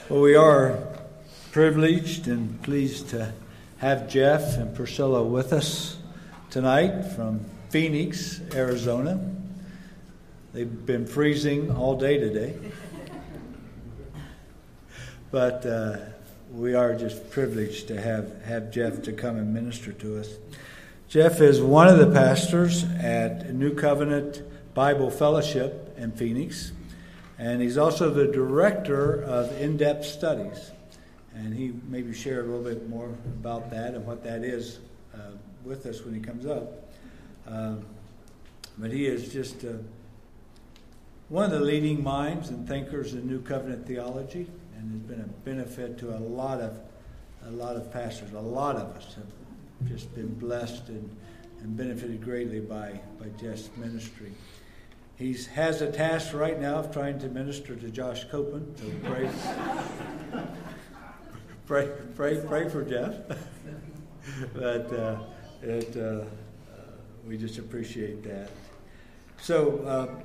Well, we are privileged and pleased to have Jeff and Priscilla with us tonight from Phoenix, Arizona. They've been freezing all day today. But we are just privileged to have Jeff to come and minister to us. Jeff is one of the pastors at New Covenant Bible Fellowship in Phoenix. And he's also the director of in-depth studies. And he maybe share a little bit more about that and what that is with us when he comes up. But he is just one of the leading minds and thinkers in New Covenant theology, and has been a benefit to a lot of pastors. A lot of us have just been blessed and benefited greatly by Jeff's ministry. He has a task right now of trying to minister to Josh Copeland, so pray for Jeff. But we just appreciate that. So,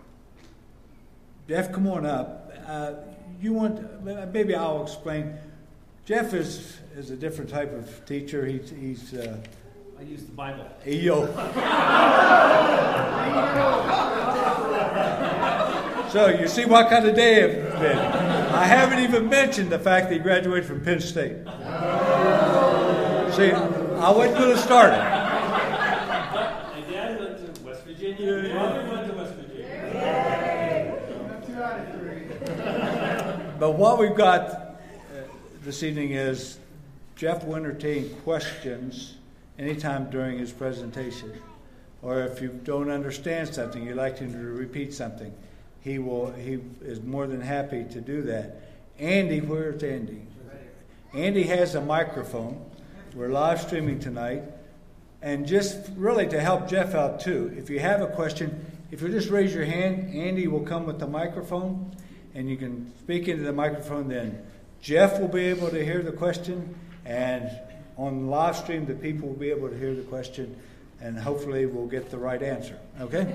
Jeff, come on up. Maybe I'll explain. Jeff is a different type of teacher. He's I use the Bible. So you see what kind of day it's been. I haven't even mentioned the fact that he graduated from Penn State. See, I wasn't going to start it. My dad went to West Virginia. My mother went to West Virginia. But what we've got this evening is Jeff will entertain questions anytime during his presentation. Or if you don't understand something, you'd like him to repeat something, he is more than happy to do that. Andy, where's Andy? Andy has a microphone. We're live streaming tonight. And just really to help Jeff out too, if you have a question, if you just raise your hand, Andy will come with the microphone, and you can speak into the microphone. Then Jeff will be able to hear the question, and on the live stream, the people will be able to hear the question, and hopefully we'll get the right answer. Okay?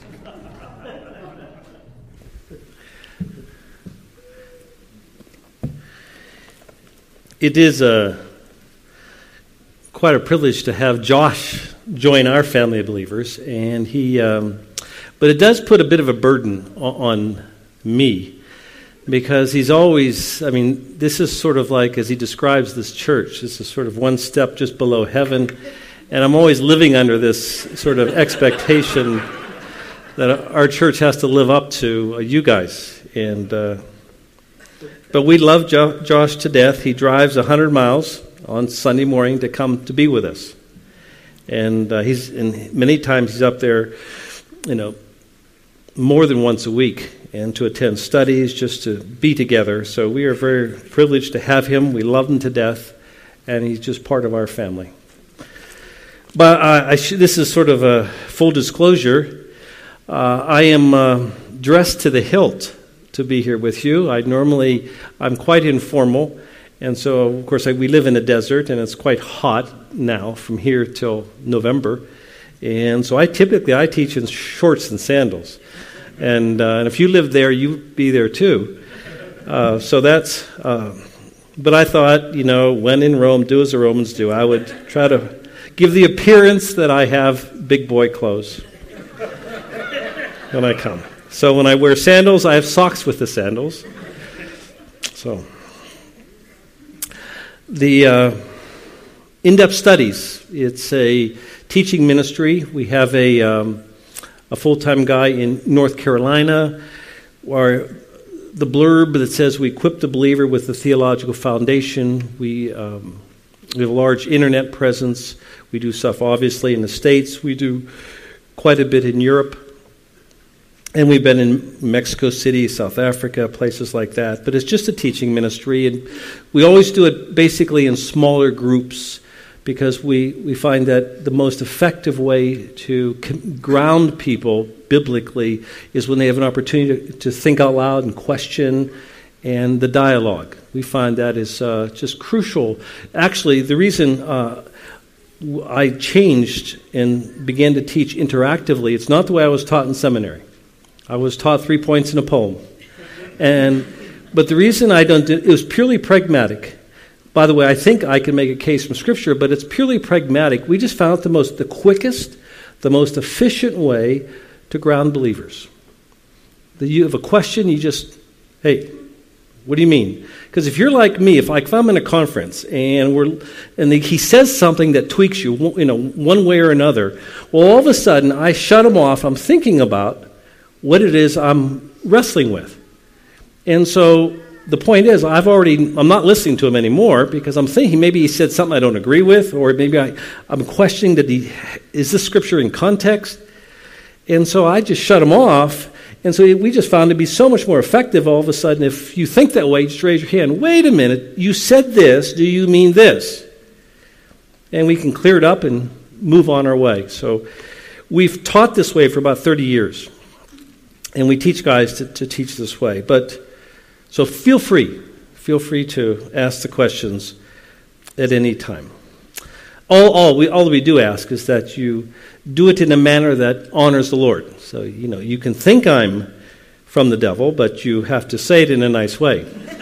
It is quite a privilege to have Josh join our family of believers, and but it does put a bit of a burden on me, because he's always, this is sort of like, as he describes this church, this is sort of one step just below heaven, and I'm always living under this sort of expectation that our church has to live up to you guys, but we love Josh to death. He drives 100 miles on Sunday morning to come to be with us. And many times he's up there, more than once a week, and to attend studies, just to be together. So we are very privileged to have him. We love him to death, and he's just part of our family. But this is sort of a full disclosure. I am dressed to the hilt to be here with you. I'm quite informal, and so of course we live in a desert, and it's quite hot now from here till November, and so I teach in shorts and sandals, and if you lived there, you'd be there too. So that's. But I thought, when in Rome, do as the Romans do. I would try to give the appearance that I have big boy clothes when I come. So when I wear sandals, I have socks with the sandals. So the in-depth studies, it's a teaching ministry. We have a full-time guy in North Carolina, or the blurb that says we equip the believer with the theological foundation. We have a large internet presence. We do stuff obviously in the States. We do quite a bit in Europe. And we've been in Mexico City, South Africa, places like that. But it's just a teaching ministry. And we always do it basically in smaller groups, because we find that the most effective way to ground people biblically is when they have an opportunity to think out loud and question, and the dialogue. We find that is just crucial. Actually, the reason I changed and began to teach interactively, it's not the way I was taught in seminary. I was taught 3 points in a poem. And But the reason I don't do it was purely pragmatic. By the way, I think I can make a case from Scripture, but it's purely pragmatic. We just found the quickest, the most efficient way to ground believers. You have a question, you just, hey, what do you mean? Because if you're like me, if I'm in a conference and he says something that tweaks you, one way or another, well, all of a sudden I shut him off. I'm thinking about what it is I'm wrestling with, and so the point is, I'm not listening to him anymore because I'm thinking maybe he said something I don't agree with, or maybe I'm questioning is this scripture in context? And so I just shut him off. And so we just found it to be so much more effective all of a sudden. If you think that way, just raise your hand. Wait a minute, you said this. Do you mean this? And we can clear it up and move on our way. So we've taught this way for about 30 years. And we teach guys to teach this way. So feel free to ask the questions at any time. All we do ask is that you do it in a manner that honors the Lord. So, you can think I'm from the devil, but you have to say it in a nice way.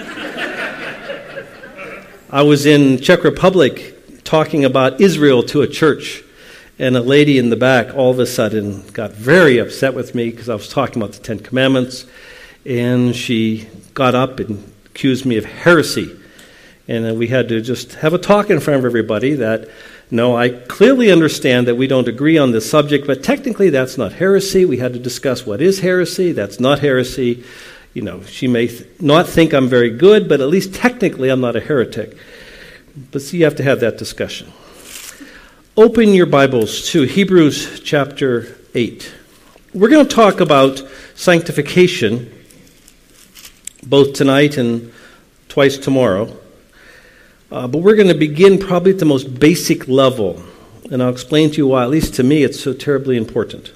I was in Czech Republic talking about Israel to a church, and a lady in the back all of a sudden got very upset with me because I was talking about the Ten Commandments, and she got up and accused me of heresy. And we had to just have a talk in front of everybody that, no, I clearly understand that we don't agree on this subject, but technically that's not heresy. We had to discuss what is heresy. That's not heresy. She may not think I'm very good, but at least technically I'm not a heretic. But so you have to have that discussion. Open your Bibles to Hebrews chapter 8. We're going to talk about sanctification both tonight and twice tomorrow. But we're going to begin probably at the most basic level. And I'll explain to you why, at least to me, it's so terribly important.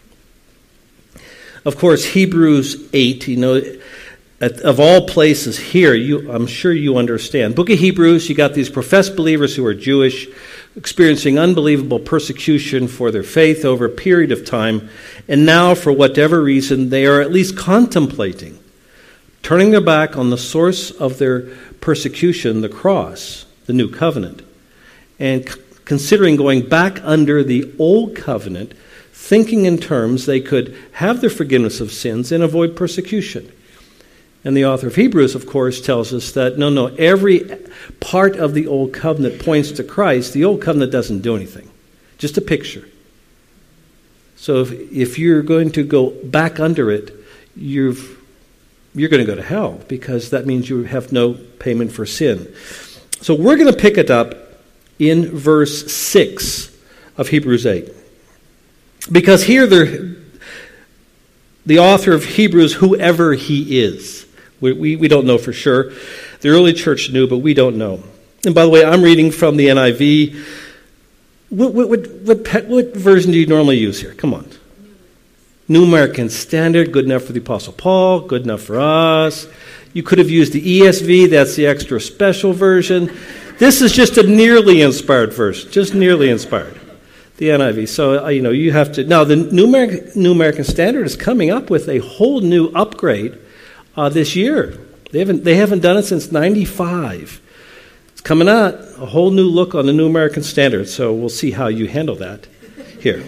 Of course, Hebrews 8, of all places here, I'm sure you understand. Book of Hebrews, you got these professed believers who are Jewish, experiencing unbelievable persecution for their faith over a period of time. And now, for whatever reason, they are at least contemplating turning their back on the source of their persecution, the cross, the new covenant, and considering going back under the old covenant, thinking in terms they could have their forgiveness of sins and avoid persecution. And the author of Hebrews, of course, tells us that no, every part of the old covenant points to Christ. The old covenant doesn't do anything, just a picture. So if you're going to go back under it, you're going to go to hell, because that means you have no payment for sin. So we're going to pick it up in verse 6 of Hebrews 8. Because here the author of Hebrews, whoever he is, we don't know for sure. The early church knew, but we don't know. And by the way, I'm reading from the NIV. What version do you normally use here? Come on. New American Standard, good enough for the Apostle Paul, good enough for us. You could have used the ESV, that's the extra special version. This is just a nearly inspired version, just nearly inspired. The NIV. So, you have to... Now, the New American Standard is coming up with a whole new upgrade this year. They haven't done it since 95. It's coming out, a whole new look on the New American Standard, so we'll see how you handle that here.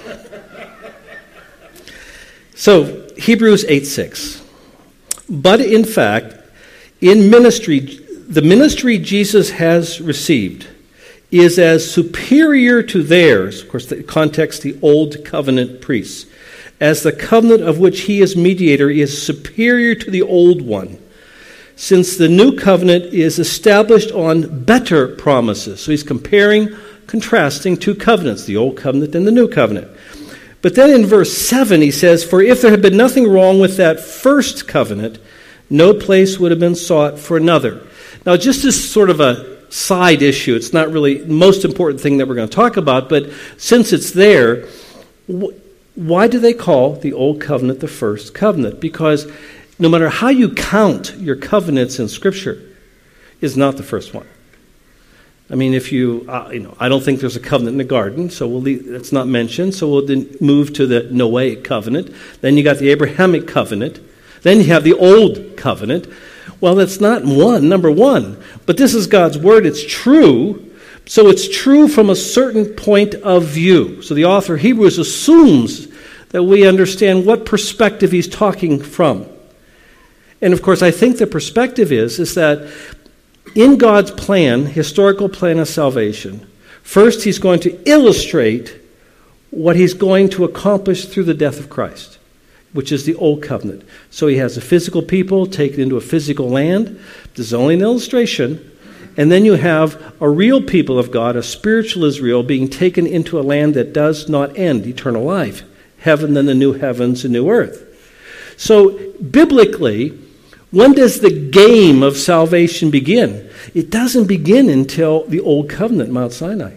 So, Hebrews 8:6. But in fact, in ministry, the ministry Jesus has received is as superior to theirs, of course, the context, the old covenant priests, as the covenant of which he is mediator is superior to the old one, since the new covenant is established on better promises. So he's contrasting two covenants, the old covenant and the new covenant. But then in verse 7 he says, for if there had been nothing wrong with that first covenant, no place would have been sought for another. Now, just as sort of a side issue, it's not really the most important thing that we're going to talk about, but since it's there, why do they call the old covenant the first covenant? Because no matter how you count your covenants in Scripture, it's not the first one. I mean, if I don't think there's a covenant in the garden, so that's not mentioned. So we'll then move to the Noahic covenant. Then you got the Abrahamic covenant. Then you have the old covenant. Well, that's not number one. But this is God's word. It's true. So it's true from a certain point of view. So the author of Hebrews assumes that we understand what perspective he's talking from. And of course, I think the perspective is that in God's plan, historical plan of salvation, first he's going to illustrate what he's going to accomplish through the death of Christ, which is the old covenant. So he has a physical people taken into a physical land. This is only an illustration. And then you have a real people of God, a spiritual Israel, being taken into a land that does not end, eternal life. Heaven and the new heavens and new earth. So, biblically, when does the game of salvation begin? It doesn't begin until the Old Covenant, Mount Sinai.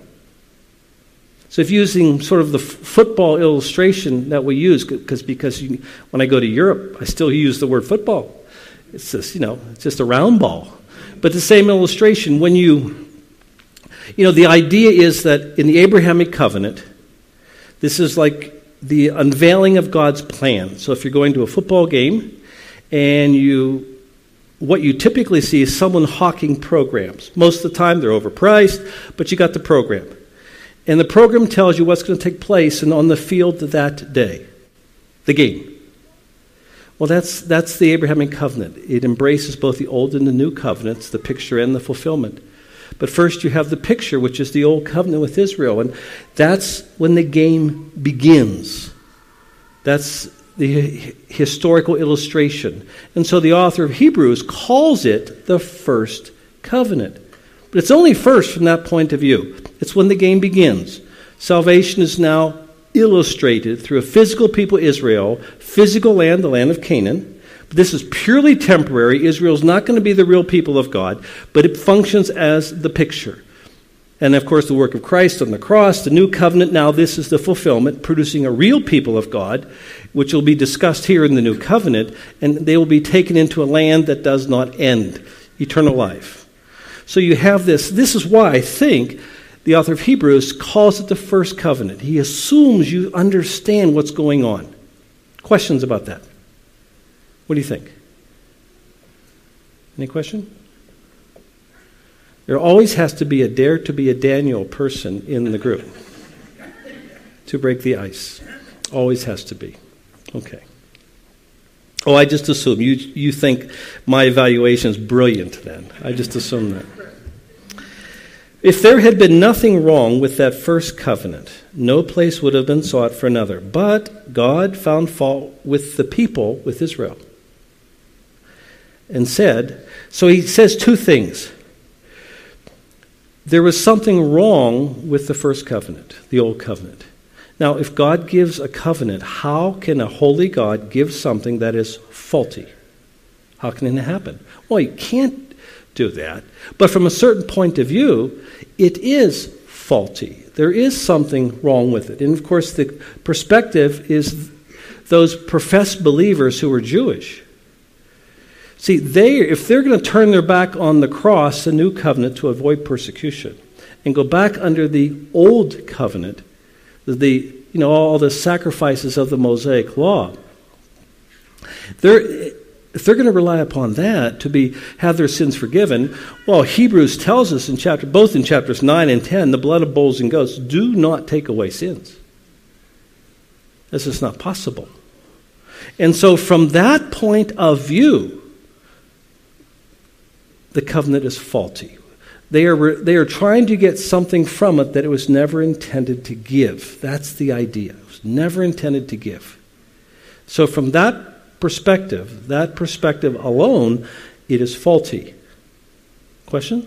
So if using sort of the football illustration that we use, because when I go to Europe, I still use the word football. It's just, it's just a round ball. But the same illustration, when the idea is that in the Abrahamic covenant, this is like the unveiling of God's plan. So if you're going to a football game and what you typically see is someone hawking programs. Most of the time they're overpriced, but you got the program. And the program tells you what's going to take place on the field that day, the game. Well, that's the Abrahamic covenant. It embraces both the old and the new covenants, the picture and the fulfillment. But first you have the picture, which is the old covenant with Israel. And that's when the game begins. That's the historical illustration. And so the author of Hebrews calls it the first covenant. But it's only first from that point of view. It's when the game begins. Salvation is now illustrated through a physical people, Israel, physical land, the land of Canaan. But this is purely temporary. Israel's not going to be the real people of God, but it functions as the picture. And of course, the work of Christ on the cross, the new covenant, now this is the fulfillment, producing a real people of God, which will be discussed here in the new covenant, and they will be taken into a land that does not end, eternal life. So you have this. This is why I think the author of Hebrews calls it the first covenant. He assumes you understand what's going on. Questions about that? What do you think? Any question? There always has to be a dare to be a Daniel person in the group to break the ice. Always has to be. Okay. Oh, I just assume. You think my evaluation is brilliant then. I just assume that. If there had been nothing wrong with that first covenant, no place would have been sought for another. But God found fault with the people, with Israel, and said, so he says two things. There was something wrong with the first covenant, the old covenant. Now, if God gives a covenant, how can a holy God give something that is faulty? How can it happen? Well, you can't do that. But from a certain point of view, it is faulty. There is something wrong with it. And of course, the perspective is those professed believers who are Jewish. See, if they're going to turn their back on the cross, the new covenant, to avoid persecution, and go back under the old covenant, all the sacrifices of the Mosaic law, if they're going to rely upon that to have their sins forgiven, well, Hebrews tells us both in chapters 9 and 10, the blood of bulls and goats do not take away sins. This is not possible. And so from that point of view, the covenant is faulty. They are trying to get something from it that it was never intended to give. That's the idea. It was never intended to give. So from that perspective alone, it is faulty. Question?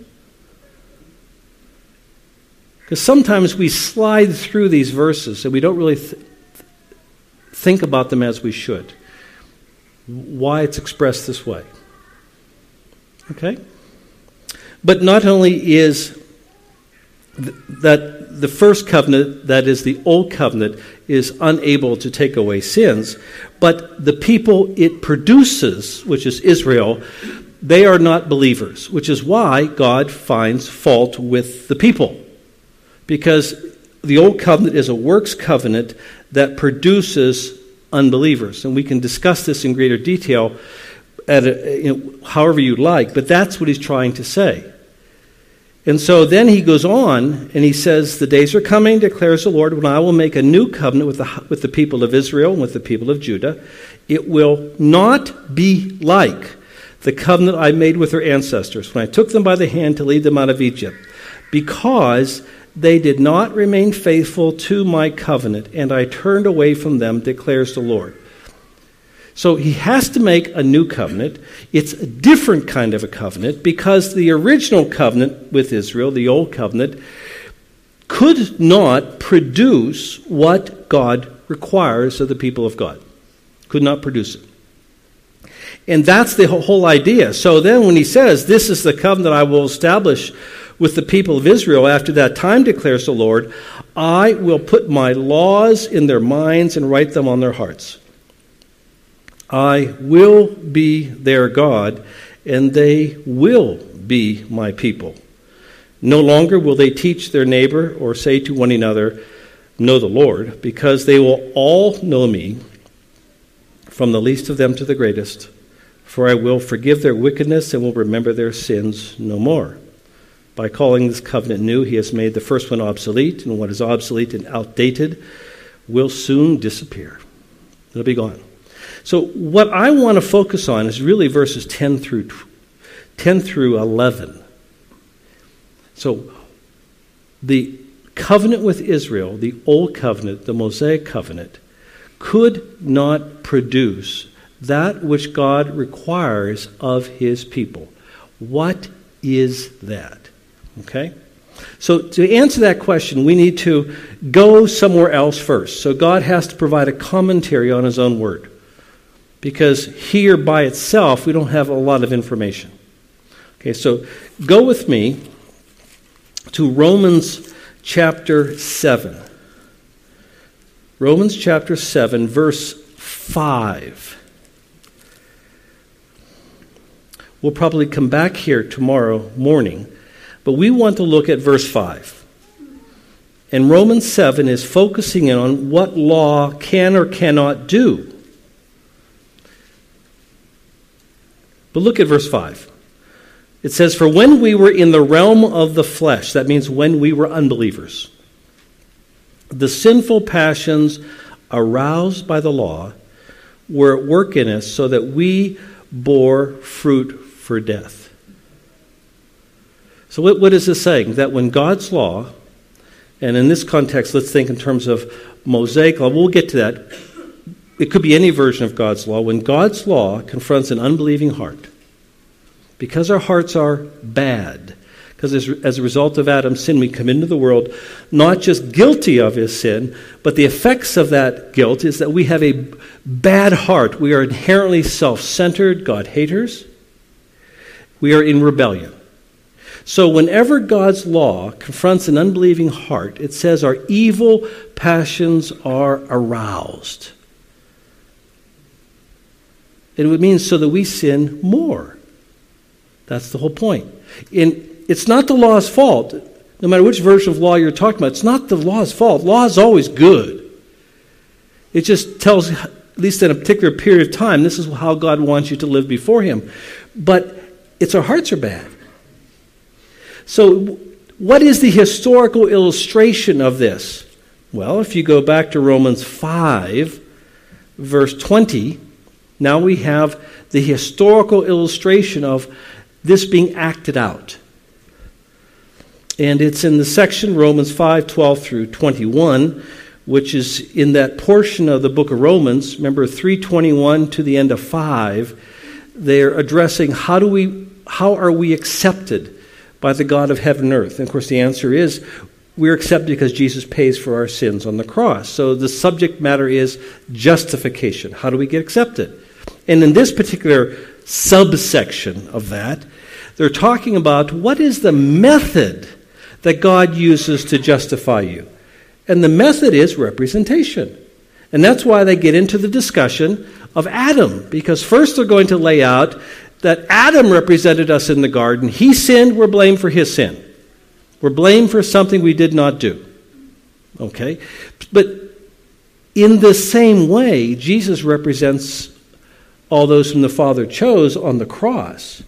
Because sometimes we slide through these verses and we don't really think about them as we should. Why it's expressed this way. Okay? But not only is that the first covenant, that is the old covenant, is unable to take away sins, but the people it produces, which is Israel, they are not believers, which is why God finds fault with the people. Because the old covenant is a works covenant that produces unbelievers. And we can discuss this in greater detail however you like, but that's what he's trying to say. And so then he goes on and he says, the days are coming, declares the Lord, when I will make a new covenant with the people of Israel and with the people of Judah. It will not be like the covenant I made with their ancestors when I took them by the hand to lead them out of Egypt, because they did not remain faithful to my covenant, and I turned away from them, declares the Lord. So he has to make a new covenant. It's a different kind of a covenant, because the original covenant with Israel, the old covenant, could not produce what God requires of the people of God. Could not produce it. And that's the whole idea. So then when he says, this is the covenant I will establish with the people of Israel after that time, declares the Lord, I will put my laws in their minds and write them on their hearts. I will be their God, and they will be my people. No longer will they teach their neighbor or say to one another, know the Lord, because they will all know me, from the least of them to the greatest. For I will forgive their wickedness and will remember their sins no more. By calling this covenant new, he has made the first one obsolete, and what is obsolete and outdated will soon disappear. It'll be gone. So what I want to focus on is really verses 10 through 11. So the covenant with Israel, the old covenant, the Mosaic covenant, could not produce that which God requires of his people. What is that? Okay? So to answer that question, we need to go somewhere else first. So God has to provide a commentary on his own word, because here by itself we don't have a lot of information. Okay, so go with me to Romans chapter 7. Romans chapter 7, verse 5. We'll probably come back here tomorrow morning, but we want to look at verse 5. And Romans 7 is focusing in on what law can or cannot do. But look at verse 5. It says, for when we were in the realm of the flesh, that means when we were unbelievers, the sinful passions aroused by the law were at work in us so that we bore fruit for death. So what is this saying? That when God's law, and in this context, let's think in terms of Mosaic law, we'll get to that. It could be any version of God's law. When God's law confronts an unbelieving heart, because our hearts are bad, because as a result of Adam's sin, we come into the world not just guilty of his sin, but the effects of that guilt is that we have a bad heart. We are inherently self-centered, God-haters. We are in rebellion. So whenever God's law confronts an unbelieving heart, it says our evil passions are aroused. It would mean so that we sin more. That's the whole point. It's not the law's fault. No matter which version of law you're talking about, it's not the law's fault. Law is always good. It just tells, at least in a particular period of time, this is how God wants you to live before him. But it's our hearts are bad. So what is the historical illustration of this? Well, if you go back to Romans 5, verse 20, now we have the historical illustration of this being acted out. And it's in the section Romans 5, 12 through 21, which is in that portion of the book of Romans. Remember, 3:21 to the end of 5, they're addressing how are we accepted by the God of heaven and earth? And of course the answer is we're accepted because Jesus pays for our sins on the cross. So the subject matter is justification. How do we get accepted? And in this particular subsection of that, they're talking about what is the method that God uses to justify you. And the method is representation. And that's why they get into the discussion of Adam, because first they're going to lay out that Adam represented us in the garden. He sinned, we're blamed for his sin. We're blamed for something we did not do. Okay? But in the same way, Jesus represents all those whom the Father chose on the cross.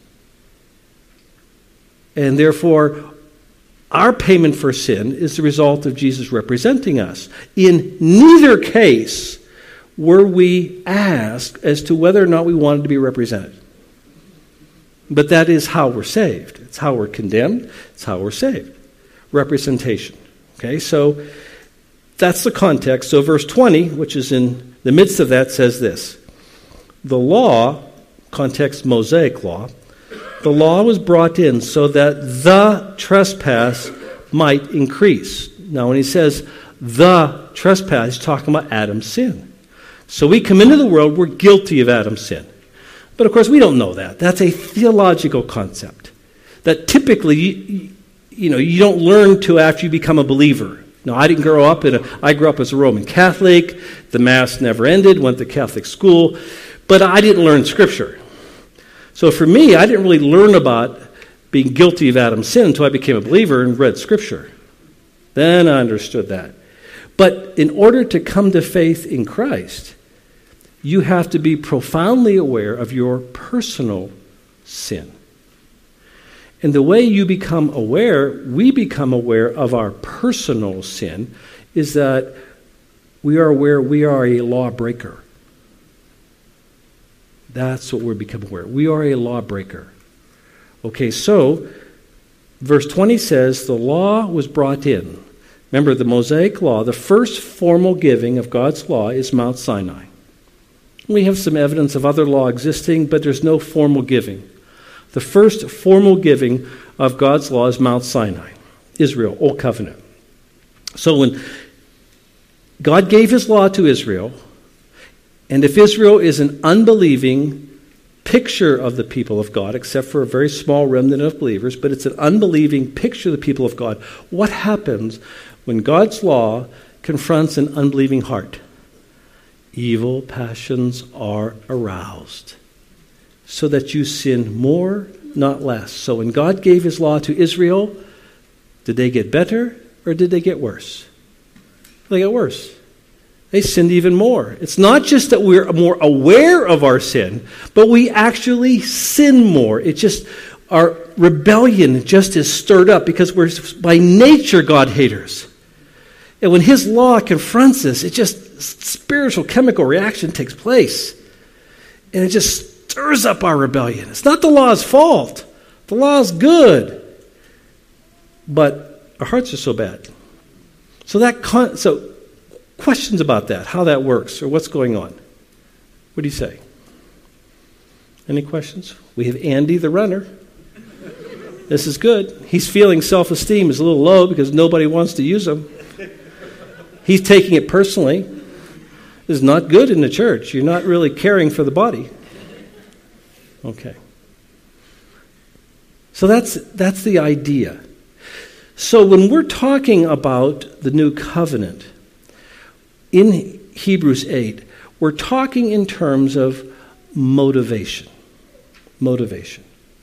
And therefore, our payment for sin is the result of Jesus representing us. In neither case were we asked as to whether or not we wanted to be represented. But that is how we're saved. It's how we're condemned. It's how we're saved. Representation. Okay, so that's the context. So verse 20, which is in the midst of that, says this. The law, context Mosaic law, the law was brought in so that the trespass might increase. Now when he says the trespass, he's talking about Adam's sin. So we come into the world, we're guilty of Adam's sin. But of course we don't know that. That's a theological concept that typically you don't learn to after you become a believer. No, I didn't grow up I grew up as a Roman Catholic. The Mass never ended, went to Catholic school, but I didn't learn Scripture. So for me, I didn't really learn about being guilty of Adam's sin until I became a believer and read Scripture. Then I understood that. But in order to come to faith in Christ, you have to be profoundly aware of your personal sin. And the way you become aware, we become aware of our personal sin, is that we are aware we are a lawbreaker. That's what we become aware. We are a lawbreaker. Okay, so verse 20 says the law was brought in. Remember, the Mosaic law, the first formal giving of God's law is Mount Sinai. We have some evidence of other law existing, but there's no formal giving. The first formal giving of God's law is Mount Sinai, Israel, Old Covenant. So when God gave his law to Israel, and if Israel is an unbelieving picture of the people of God, except for a very small remnant of believers, but it's an unbelieving picture of the people of God, what happens when God's law confronts an unbelieving heart? Evil passions are aroused, so that you sin more, not less. So when God gave his law to Israel, did they get better or did they get worse? They got worse. They sinned even more. It's not just that we're more aware of our sin, but we actually sin more. It's just our rebellion just is stirred up because we're by nature God haters. And when his law confronts us, it just spiritual chemical reaction takes place. And it just stirs up our rebellion. It's not the law's fault. The law's good. But our hearts are so bad. So questions about that, how that works, or what's going on. What do you say? Any questions? We have Andy the runner. This is good. He's feeling self-esteem is a little low because nobody wants to use him. He's taking it personally. This is not good in the church. You're not really caring for the body. Okay. So that's the idea. So when we're talking about the new covenant, in Hebrews 8, we're talking in terms of motivation. Motivation.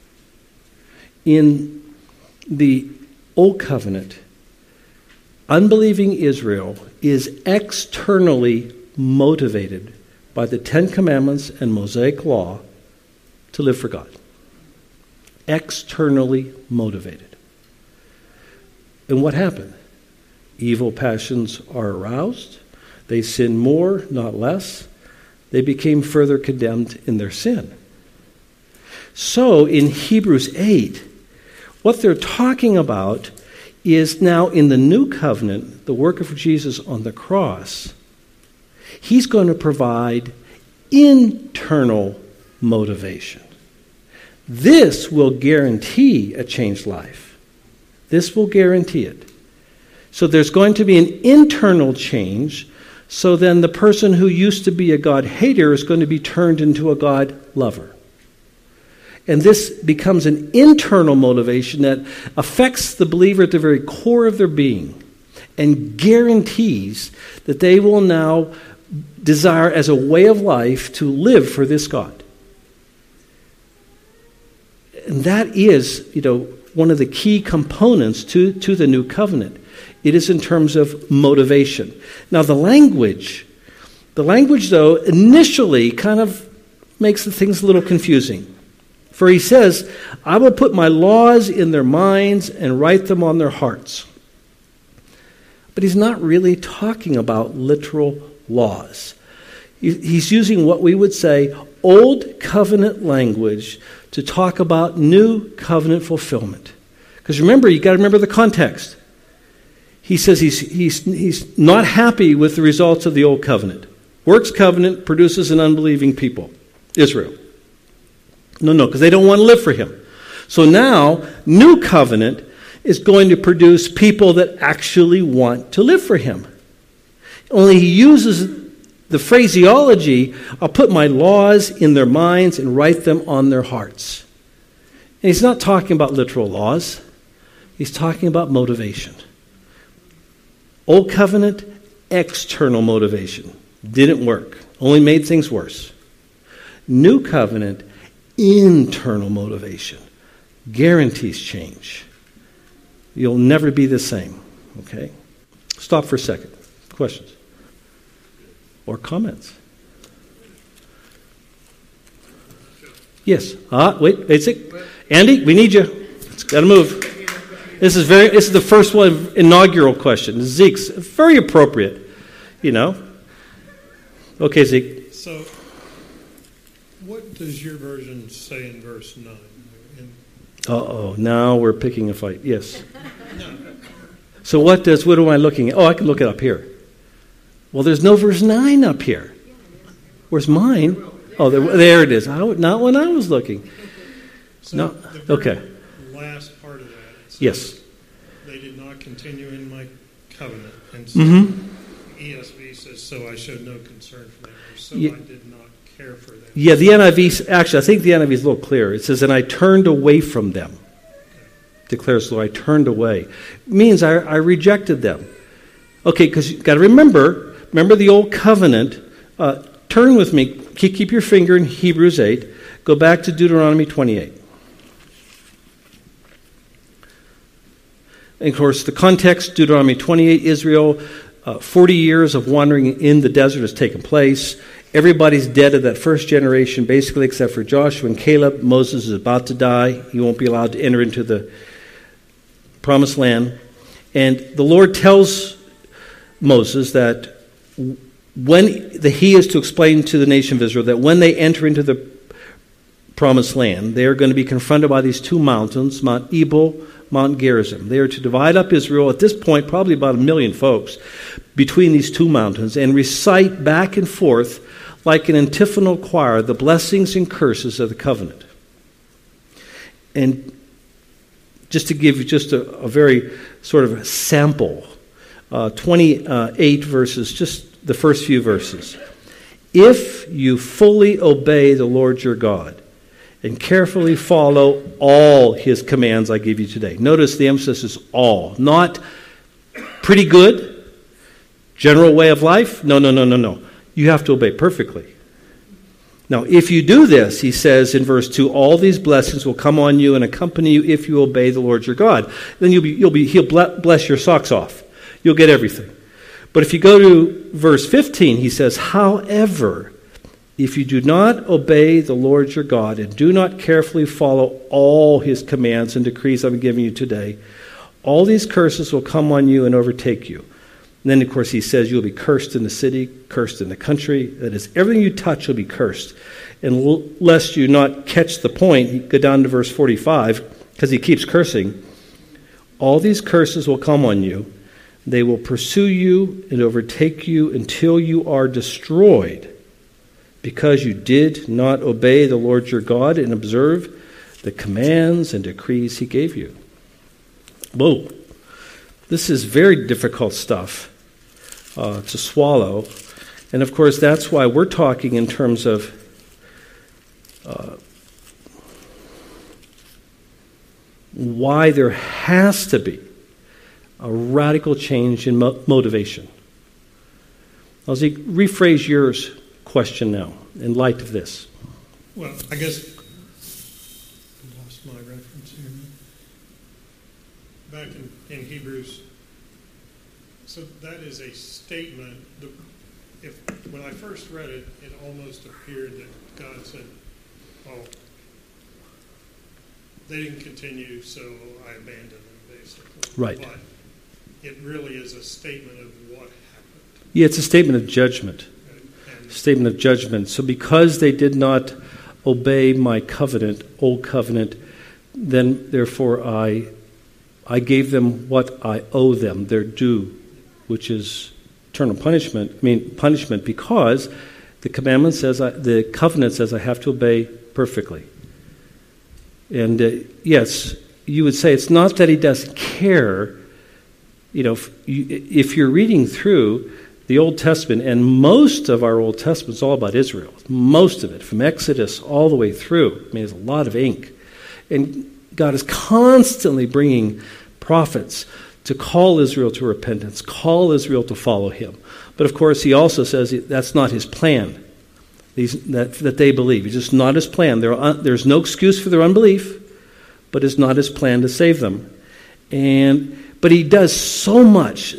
In the Old Covenant, unbelieving Israel is externally motivated by the Ten Commandments and Mosaic law to live for God. Externally motivated. And what happened? Evil passions are aroused. They sin more, not less. They became further condemned in their sin. So in Hebrews 8, what they're talking about is now in the new covenant, the work of Jesus on the cross, he's going to provide internal motivation. This will guarantee a changed life. This will guarantee it. So there's going to be an internal change. So then the person who used to be a God hater is going to be turned into a God lover. And this becomes an internal motivation that affects the believer at the very core of their being and guarantees that they will now desire as a way of life to live for this God. And that is, one of the key components to the new covenant. It is in terms of motivation. Now the language though, initially kind of makes the things a little confusing. For he says, I will put my laws in their minds and write them on their hearts. But he's not really talking about literal laws. He's using what we would say old covenant language to talk about new covenant fulfillment. Because remember, you got to remember the context. He says he's not happy with the results of the old covenant. Works covenant produces an unbelieving people, Israel. No, because they don't want to live for him. So now, new covenant is going to produce people that actually want to live for him. Only he uses the phraseology, I'll put my laws in their minds and write them on their hearts. And he's not talking about literal laws. He's talking about motivation. Old covenant, external motivation. Didn't work. Only made things worse. New covenant, internal motivation. Guarantees change. You'll never be the same. Okay? Stop for a second. Questions? Or comments? Yes. Wait, basic. Andy, we need you. It's got to move. This is the first one, inaugural question. Zeke's very appropriate, you know. Okay, Zeke. So, what does your version say in verse 9? Now we're picking a fight. Yes. So what am I looking at? Oh, I can look it up here. Well, there's no verse 9 up here. Where's mine? Oh, there it is. Not when I was looking. So no. Okay. Last part of that. Says, yes. They did not continue in my covenant. And so ESV says, so I showed no concern for them. Or so I did not care for them. Yeah, the NIV, actually, I think the NIV is a little clearer. It says, and I turned away from them. Okay. Declares the Lord, I turned away. It means I rejected them. Okay, because you've got to remember the old covenant. Turn with me, keep your finger in Hebrews 8. Go back to Deuteronomy 28. And of course, the context, Deuteronomy 28, Israel, 40 years of wandering in the desert has taken place. Everybody's dead of that first generation, basically, except for Joshua and Caleb. Moses is about to die. He won't be allowed to enter into the promised land. And the Lord tells Moses that he is to explain to the nation of Israel that when they enter into the promised land, they are going to be confronted by these two mountains, Mount Ebal, Mount Gerizim. They are to divide up Israel, at this point probably about 1 million folks, between these two mountains and recite back and forth like an antiphonal choir the blessings and curses of the covenant. And just to give you just a very sort of sample, 28 verses, just the first few verses. If you fully obey the Lord your God and carefully follow all his commands I give you today. Notice the emphasis is all, not pretty good, general way of life. No. You have to obey perfectly. Now, if you do this, he says in verse 2, all these blessings will come on you and accompany you if you obey the Lord your God. Then he'll bless your socks off. You'll get everything. But if you go to verse 15, he says, however, if you do not obey the Lord your God and do not carefully follow all his commands and decrees I'm giving you today, all these curses will come on you and overtake you. And then, of course, he says you'll be cursed in the city, cursed in the country. That is, everything you touch will be cursed. And lest you not catch the point, go down to verse 45, because he keeps cursing. All these curses will come on you. They will pursue you and overtake you until you are destroyed, because you did not obey the Lord your God and observe the commands and decrees he gave you. Whoa. This is very difficult stuff to swallow. And of course, that's why we're talking in terms of why there has to be a radical change in motivation. I'll rephrase your question now in light of this. Well, I guess I lost my reference here. Back in Hebrews, so that is a statement. when I first read it, it almost appeared that God said, "Oh, they didn't continue, so I abandoned them," basically. Right. But it really is a statement of what happened. Yeah, it's a statement of judgment. And Statement of judgment. So because they did not obey my covenant, old covenant, then therefore I gave them what I owe them, their due, which is eternal punishment. Punishment because the commandment says, the covenant says I have to obey perfectly. And yes, you would say it's not that he doesn't care. You know, if you're reading through the Old Testament, and most of our Old Testament is all about Israel, most of it, from Exodus all the way through. There's a lot of ink. And God is constantly bringing prophets to call Israel to repentance, call Israel to follow him. But of course, he also says that's not his plan, that they believe. It's just not his plan. There's no excuse for their unbelief, but it's not his plan to save them. But he does so much.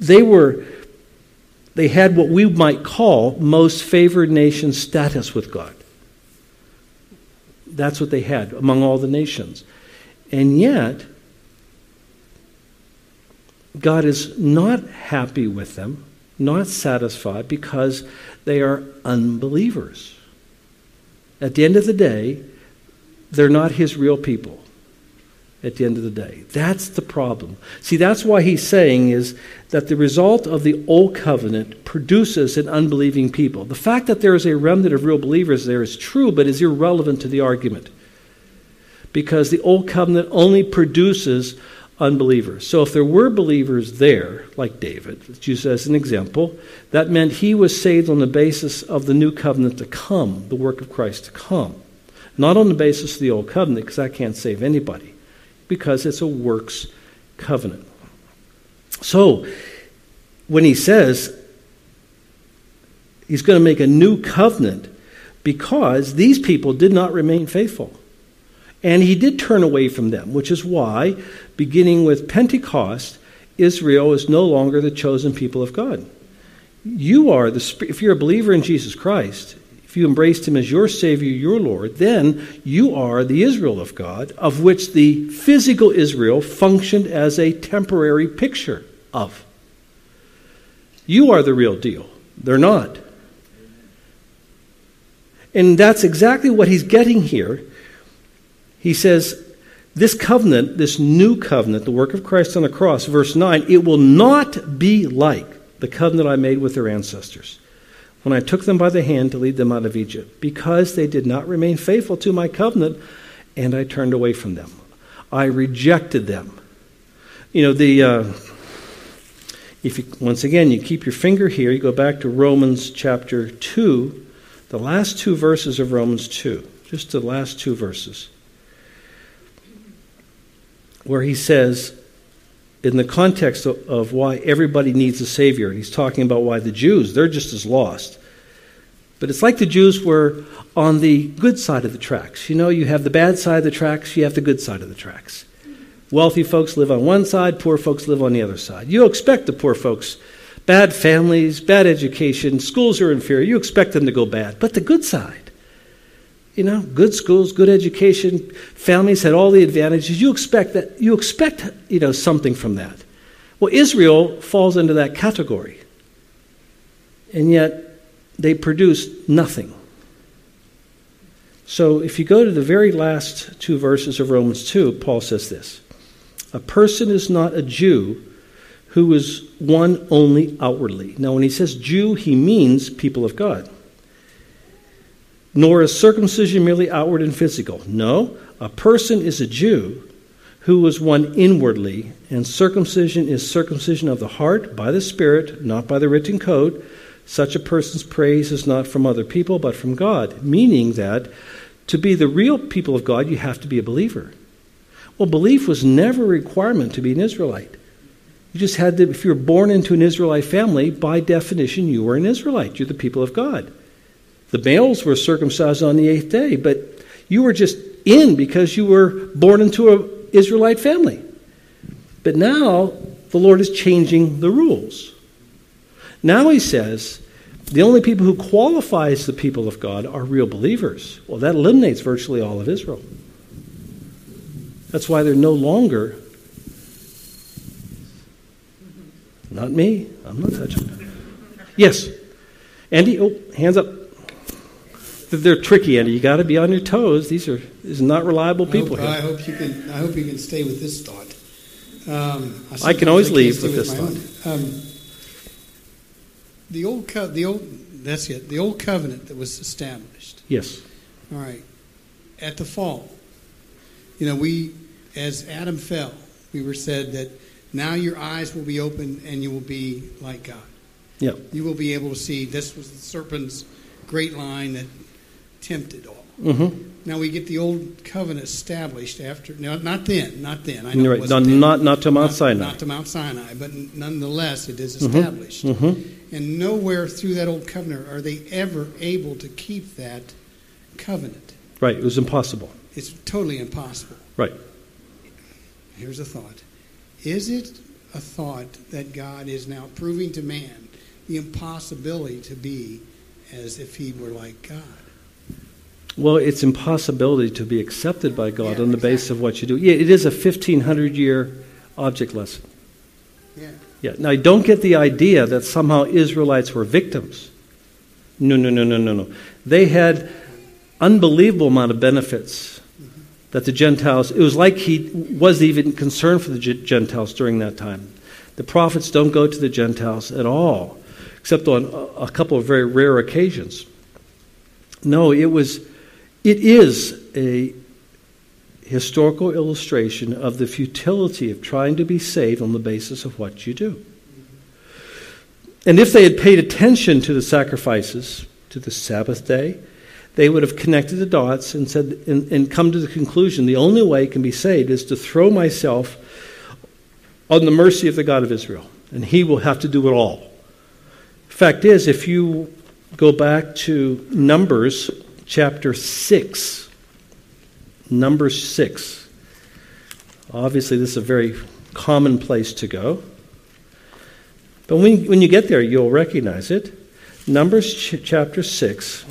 They had what we might call most favored nation status with God. That's what they had among all the nations. And yet, God is not happy with them, not satisfied, because they are unbelievers. At the end of the day, they're not his real people. At the end of the day. That's the problem. See, that's why he's saying is that the result of the old covenant produces an unbelieving people. The fact that there is a remnant of real believers there is true, but is irrelevant to the argument. Because the old covenant only produces unbelievers. So if there were believers there, like David, let's use as an example, that meant he was saved on the basis of the new covenant to come, the work of Christ to come. Not on the basis of the old covenant, because that can't save anybody. Because it's a works covenant. So, when he says he's going to make a new covenant because these people did not remain faithful. And he did turn away from them, which is why, beginning with Pentecost, Israel is no longer the chosen people of God. If you're a believer in Jesus Christ, if you embraced him as your Savior, your Lord, then you are the Israel of God, of which the physical Israel functioned as a temporary picture of. You are the real deal. They're not. And that's exactly what he's getting here. He says, this covenant, this new covenant, the work of Christ on the cross, verse 9, it will not be like the covenant I made with their ancestors when I took them by the hand to lead them out of Egypt, because they did not remain faithful to my covenant, and I turned away from them. I rejected them. Once again, you keep your finger here, you go back to Romans chapter 2, the last two verses of Romans 2, just the last two verses, where he says, in the context of why everybody needs a Savior, and he's talking about why the Jews, they're just as lost. But it's like the Jews were on the good side of the tracks. You have the bad side of the tracks, you have the good side of the tracks. Wealthy folks live on one side, poor folks live on the other side. You expect the poor folks, bad families, bad education, schools are inferior, you expect them to go bad. But the good side, good schools, good education, families had all the advantages. You expect something from that. Well, Israel falls into that category. And yet, they produce nothing. So, if you go to the very last two verses of Romans 2, Paul says this: a person is not a Jew who is one only outwardly. Now, when he says Jew, he means people of God. Nor is circumcision merely outward and physical. No, a person is a Jew who is one inwardly, and circumcision is circumcision of the heart by the Spirit, not by the written code. Such a person's praise is not from other people, but from God, meaning that to be the real people of God, you have to be a believer. Well, belief was never a requirement to be an Israelite. You just had to, if you were born into an Israelite family, by definition, you were an Israelite. You're the people of God. The males were circumcised on the 8th day, but you were just in because you were born into an Israelite family. But now, the Lord is changing the rules. Now he says The only people who qualify as the people of God are real believers. Well, that eliminates virtually all of Israel. That's why they're no longer, not me, I'm not touching that. Yes. Andy, hands up. They're tricky, Andy. You got to be on your toes. These are not reliable people here. I hope you can stay with this thought. I can always leave with this thought. The old covenant that was established. Yes. All right. At the fall, we, as Adam fell, we were said that now your eyes will be open and you will be like God. Yeah. You will be able to see. This was the serpent's great line that tempted all. Mm-hmm. Now we get the old covenant established after. No, not then. I know You're right. it wasn't then. Not to Mount Sinai. Not to Mount Sinai, but nonetheless, it is established. Mm-hmm. And nowhere through that old covenant are they ever able to keep that covenant. Right. It was impossible. It's totally impossible. Right. Here's a thought. Is it a thought that God is now proving to man the impossibility to be as if he were like God? Well, it's impossibility to be accepted by God on the basis of what you do. Yeah, it is a 1,500-year object lesson. Yeah. Yeah. Now, don't get the idea that somehow Israelites were victims. No. They had unbelievable amount of benefits that the Gentiles, it was like he wasn't even concerned for the Gentiles during that time. The prophets don't go to the Gentiles at all, except on a couple of very rare occasions. No, it is a historical illustration of the futility of trying to be saved on the basis of what you do. And if they had paid attention to the sacrifices, to the Sabbath day, they would have connected the dots and said, and come to the conclusion, the only way I can be saved is to throw myself on the mercy of the God of Israel, and he will have to do it all. Fact is, if you go back to Numbers chapter 6, Numbers 6. Obviously, this is a very common place to go. But when you get there, you'll recognize it. Numbers chapter 6,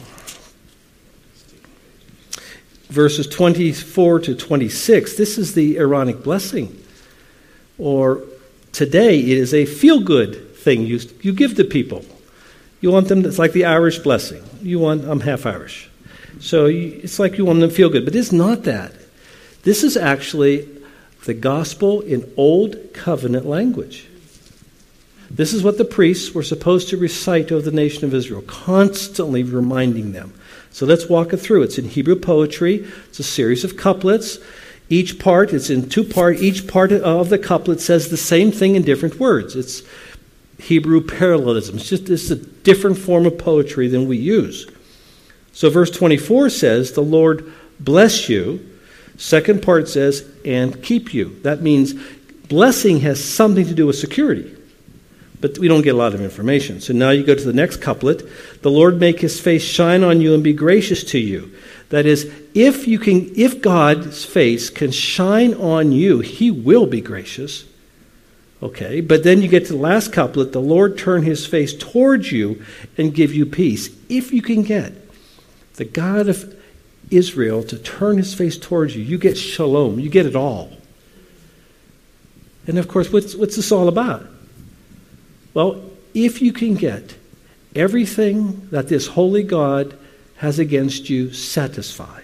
verses 24 to 26. This is the Aaronic blessing. Or today, it is a feel-good thing you give to people. You want them, it's like the Irish blessing. I'm half Irish. So it's like you want them to feel good. But it's not that. This is actually the gospel in Old Covenant language. This is what the priests were supposed to recite over the nation of Israel, constantly reminding them. So let's walk it through. It's in Hebrew poetry. It's a series of couplets. Each part, it's in two parts. Each part of the couplet says the same thing in different words. It's Hebrew parallelism. It's a different form of poetry than we use. So verse 24 says, the Lord bless you. Second part says, and keep you. That means blessing has something to do with security. But we don't get a lot of information. So now you go to the next couplet. The Lord make his face shine on you and be gracious to you. That is, if God's face can shine on you, he will be gracious. Okay, but then you get to the last couplet. The Lord turn his face towards you and give you peace. If you can get the God of Israel to turn his face towards you, you get shalom. You get it all. And of course, what's this all about? Well, if you can get everything that this holy God has against you satisfied,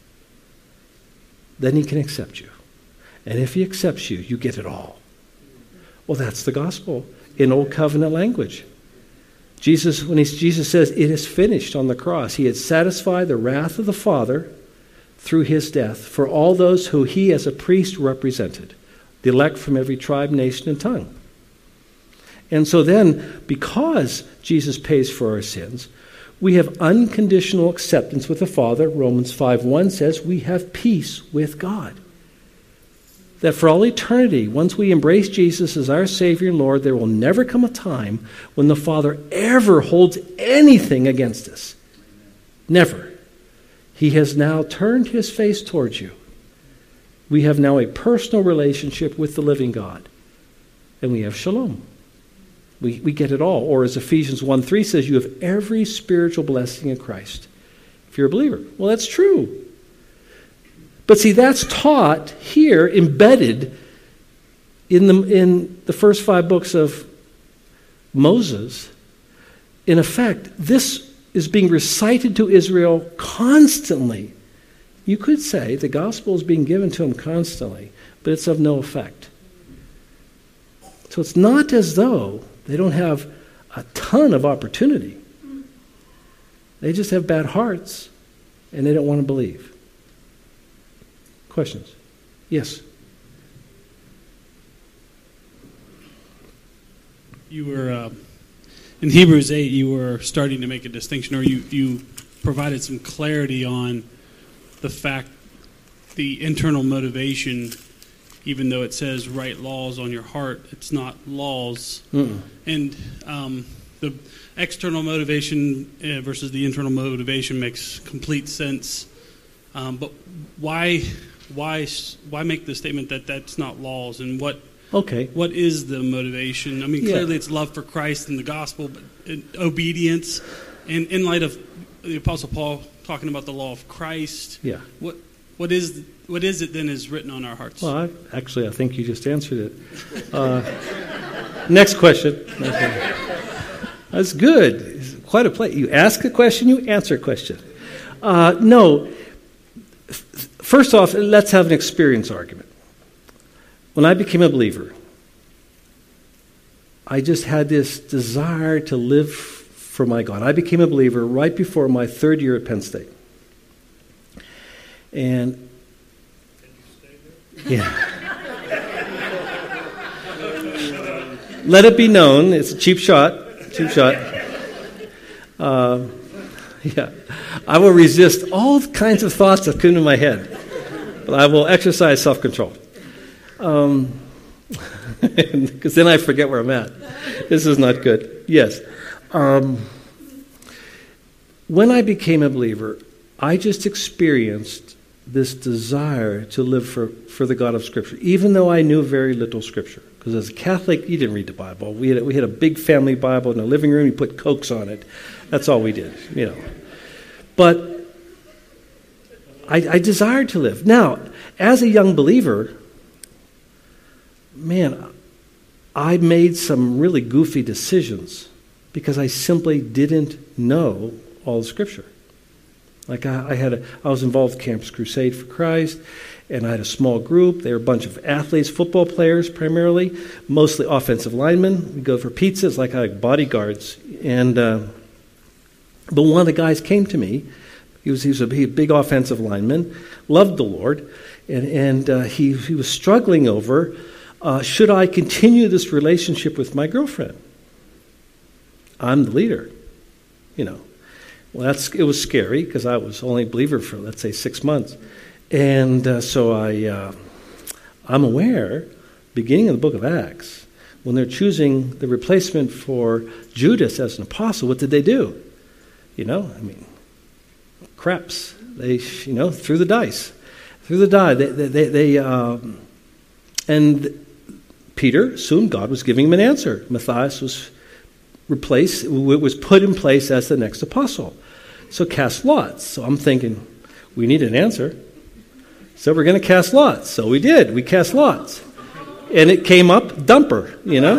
then he can accept you. And if he accepts you, you get it all. Well, that's the gospel in Old Covenant language. Jesus says, it is finished on the cross. He had satisfied the wrath of the Father through his death for all those who he as a priest represented, the elect from every tribe, nation, and tongue. And so then, because Jesus pays for our sins, we have unconditional acceptance with the Father. Romans 5:1 says we have peace with God. That for all eternity, once we embrace Jesus as our Savior and Lord, there will never come a time when the Father ever holds anything against us. Never. He has now turned his face towards you. We have now a personal relationship with the living God. And we have shalom. We get it all. Or as Ephesians 1:3 says, you have every spiritual blessing in Christ if you're a believer. Well, that's true. But see, that's taught here, embedded in the first 5 books of Moses. In effect, this is being recited to Israel constantly. You could say the gospel is being given to them constantly, but it's of no effect. So it's not as though they don't have a ton of opportunity. They just have bad hearts, and they don't want to believe. Questions? Yes? You were, in Hebrews 8, you were starting to make a distinction, or you provided some clarity on the fact, the internal motivation, even though it says write laws on your heart, it's not laws. Mm-mm. And the external motivation versus the internal motivation makes complete sense. But why make the statement that that's not laws? And what is the motivation? I mean, clearly it's love for Christ and the gospel, but obedience. And in light of the Apostle Paul talking about the law of Christ, what is it then is written on our hearts? Well, I think you just answered it. Next question. That's good. It's quite a play. You ask a question, you answer a question. No. First off, let's have an experience argument. When I became a believer, I just had this desire to live for my God. I became a believer right before my 3rd year at Penn State. And yeah. Let it be known, it's a cheap shot. Yeah. I will resist all kinds of thoughts that come into my head, but I will exercise self-control. Because then I forget where I'm at. This is not good. Yes. When I became a believer, I just experienced this desire to live for the God of Scripture, even though I knew very little Scripture. Because as a Catholic, you didn't read the Bible. We had a big family Bible in the living room. You put Cokes on it. That's all we did, But I desired to live. Now, as a young believer, man, I made some really goofy decisions because I simply didn't know all the Scripture. Like I was involved with Campus Crusade for Christ, and I had a small group. They were a bunch of athletes, football players primarily, mostly offensive linemen. We'd go for pizzas like I had bodyguards. And but one of the guys came to me. He was a big offensive lineman, loved the Lord, and he was struggling over, should I continue this relationship with my girlfriend? I'm the leader, Well, it was scary because I was only a believer for, let's say, 6 months. And so I'm aware, beginning of the book of Acts, when they're choosing the replacement for Judas as an apostle, what did they do? Craps. They, threw the dice. And Peter, soon God was giving him an answer. Matthias was put in place as the next apostle. So cast lots. So I'm thinking, we need an answer. So we're going to cast lots. So we did. We cast lots. And it came up dumper,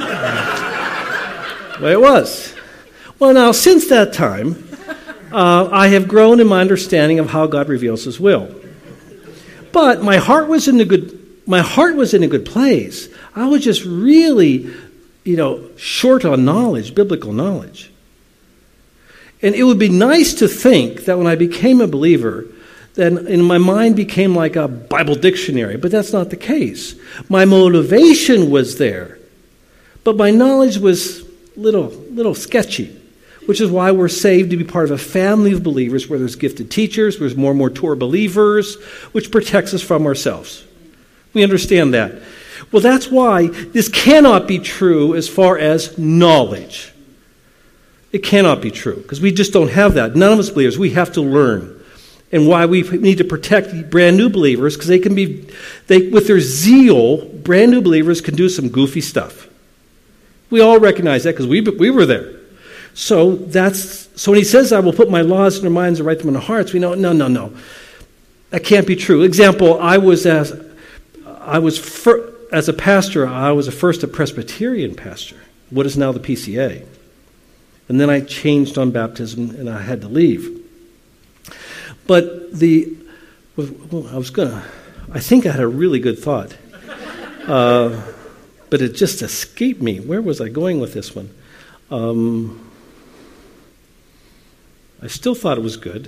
the way it was. Well, now, since that time, I have grown in my understanding of how God reveals His will. But my heart was in a good place. I was just really, short on knowledge, biblical knowledge. And it would be nice to think that when I became a believer, then my mind became like a Bible dictionary, but that's not the case. My motivation was there, but my knowledge was little sketchy, which is why we're saved to be part of a family of believers where there's gifted teachers, there's more mature believers, which protects us from ourselves. We understand that. Well, that's why this cannot be true as far as knowledge. It cannot be true, because we just don't have that. None of us believers, we have to learn. And why we need to protect brand new believers, because with their zeal, brand new believers can do some goofy stuff. We all recognize that because we were there. So when he says, I will put my laws in their minds and write them in their hearts, we know, no. That can't be true. Example, as a pastor, I was first a Presbyterian pastor, what is now the PCA. And then I changed on baptism and I had to leave. But I think I had a really good thought. But it just escaped me. Where was I going with this one? I still thought it was good.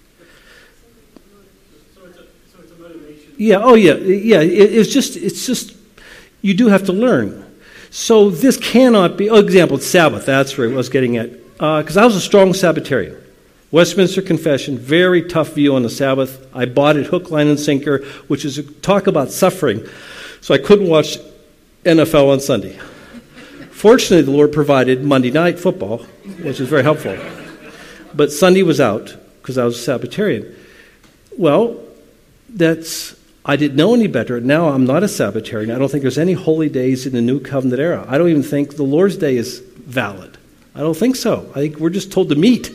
So it's a motivation. Yeah. It's just you do have to learn. So this cannot be. Example, Sabbath. That's where I was getting at. Because I was a strong Sabbatarian. Westminster Confession, very tough view on the Sabbath. I bought it hook, line, and sinker, which is a talk about suffering. So I couldn't watch NFL on Sunday. Fortunately, the Lord provided Monday night football, which was very helpful. But Sunday was out because I was a Sabbatarian. Well, I didn't know any better. Now I'm not a Sabbatarian. I don't think there's any holy days in the New Covenant era. I don't even think the Lord's Day is valid. I don't think so. I think we're just told to meet.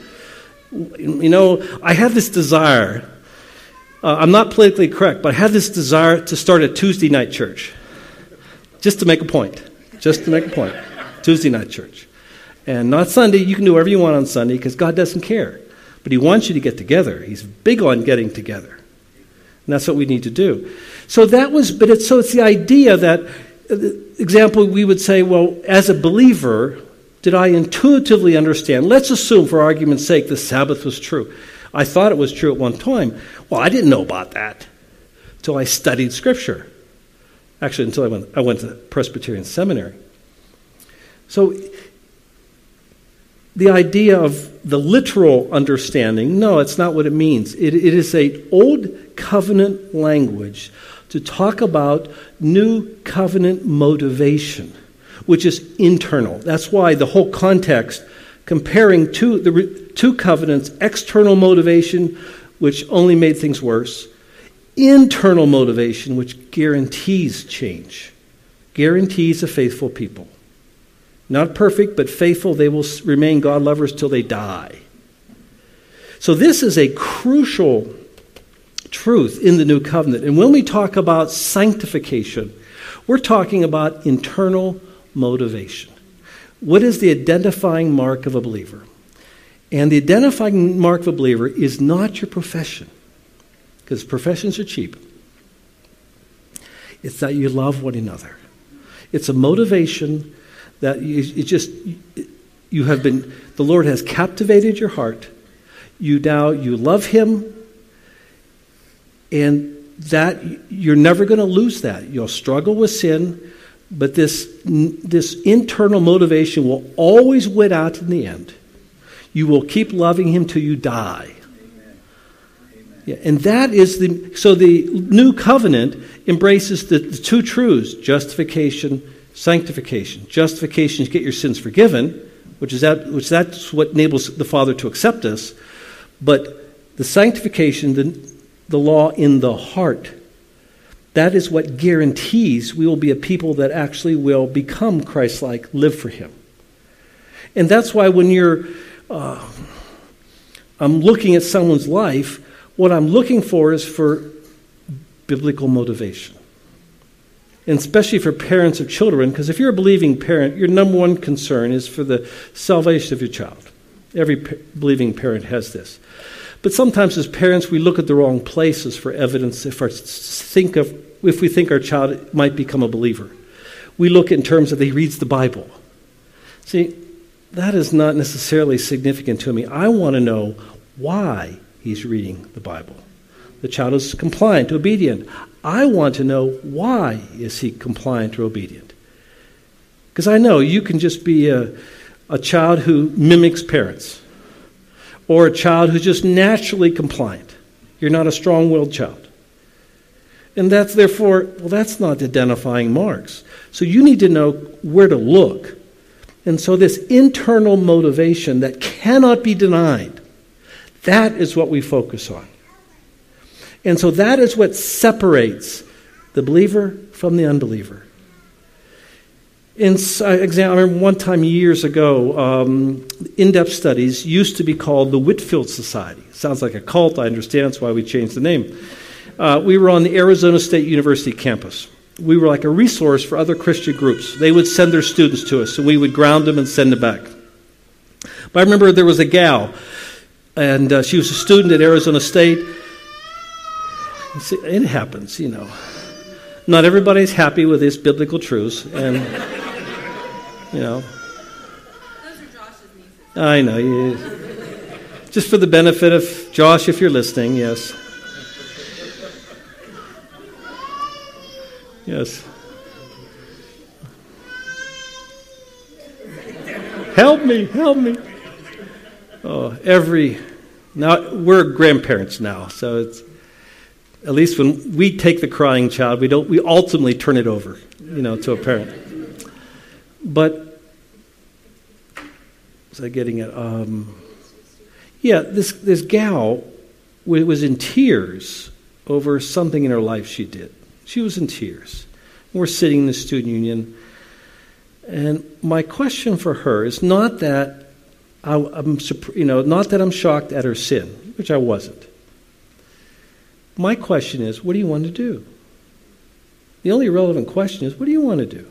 I had this desire. I'm not politically correct, but I had this desire to start a Tuesday night church. Just to make a point. Tuesday night church. And not Sunday. You can do whatever you want on Sunday because God doesn't care. But he wants you to get together. He's big on getting together. And that's what we need to do. So it's the idea that, example, we would say, well, as a believer, did I intuitively understand? Let's assume, for argument's sake, the Sabbath was true. I thought it was true at one time. Well, I didn't know about that until I studied Scripture. Actually, until I went to Presbyterian seminary. So the idea of the literal understanding, no, it's not what it means. It is an old covenant language to talk about new covenant motivation, which is internal. That's why the whole context, comparing the two covenants, external motivation, which only made things worse, internal motivation, which guarantees change, guarantees a faithful people. Not perfect, but faithful. They will remain God lovers till they die. So this is a crucial truth in the New Covenant. And when we talk about sanctification, we're talking about internal motivation. What is the identifying mark of a believer? And the identifying mark of a believer is not your profession, because professions are cheap. It's that you love one another. It's a motivation that the Lord has captivated your heart. You love Him, and that you're never going to lose that. You'll struggle with sin, but this internal motivation will always win out in the end. You will keep loving Him till you die. Yeah, and that is the New Covenant embraces the two truths: justification, sanctification. Justification is get your sins forgiven, that's what enables the Father to accept us. But the sanctification, the law in the heart, that is what guarantees we will be a people that actually will become Christ-like, live for Him. And that's why when I'm looking at someone's life, what I'm looking for is for biblical motivation. And especially for parents of children, because if you're a believing parent, your number one concern is for the salvation of your child. Every believing parent has this. But sometimes as parents, we look at the wrong places for evidence if we think our child might become a believer. We look in terms of he reads the Bible. See, that is not necessarily significant to me. I want to know why he's reading the Bible. The child is compliant, obedient. I want to know why is he compliant or obedient. Because I know you can just be a child who mimics parents, or a child who's just naturally compliant. You're not a strong-willed child. And that's not identifying marks. So you need to know where to look. And so this internal motivation that cannot be denied, that is what we focus on. And so that is what separates the believer from the unbeliever. I remember one time years ago, in-depth studies used to be called the Whitefield Society. Sounds like a cult, I understand, that's why we changed the name. We were on the Arizona State University campus. We were like a resource for other Christian groups. They would send their students to us, and we would ground them and send them back. But I remember there was a gal, and she was a student at Arizona State. See, it happens, you know. Not everybody's happy with his biblical truths, and, you know. Those are Josh's nieces. I know. Just for the benefit of Josh, if you're listening, yes. Yes. Help me. Oh, now we're grandparents now, so it's at least when we take the crying child, we ultimately turn it over, to a parent. But was I getting it? This gal was in tears over something in her life she did. She was in tears. We're sitting in the student union, and my question for her is not that I'm shocked at her sin, which I wasn't. My question is, what do you want to do? The only relevant question is, what do you want to do?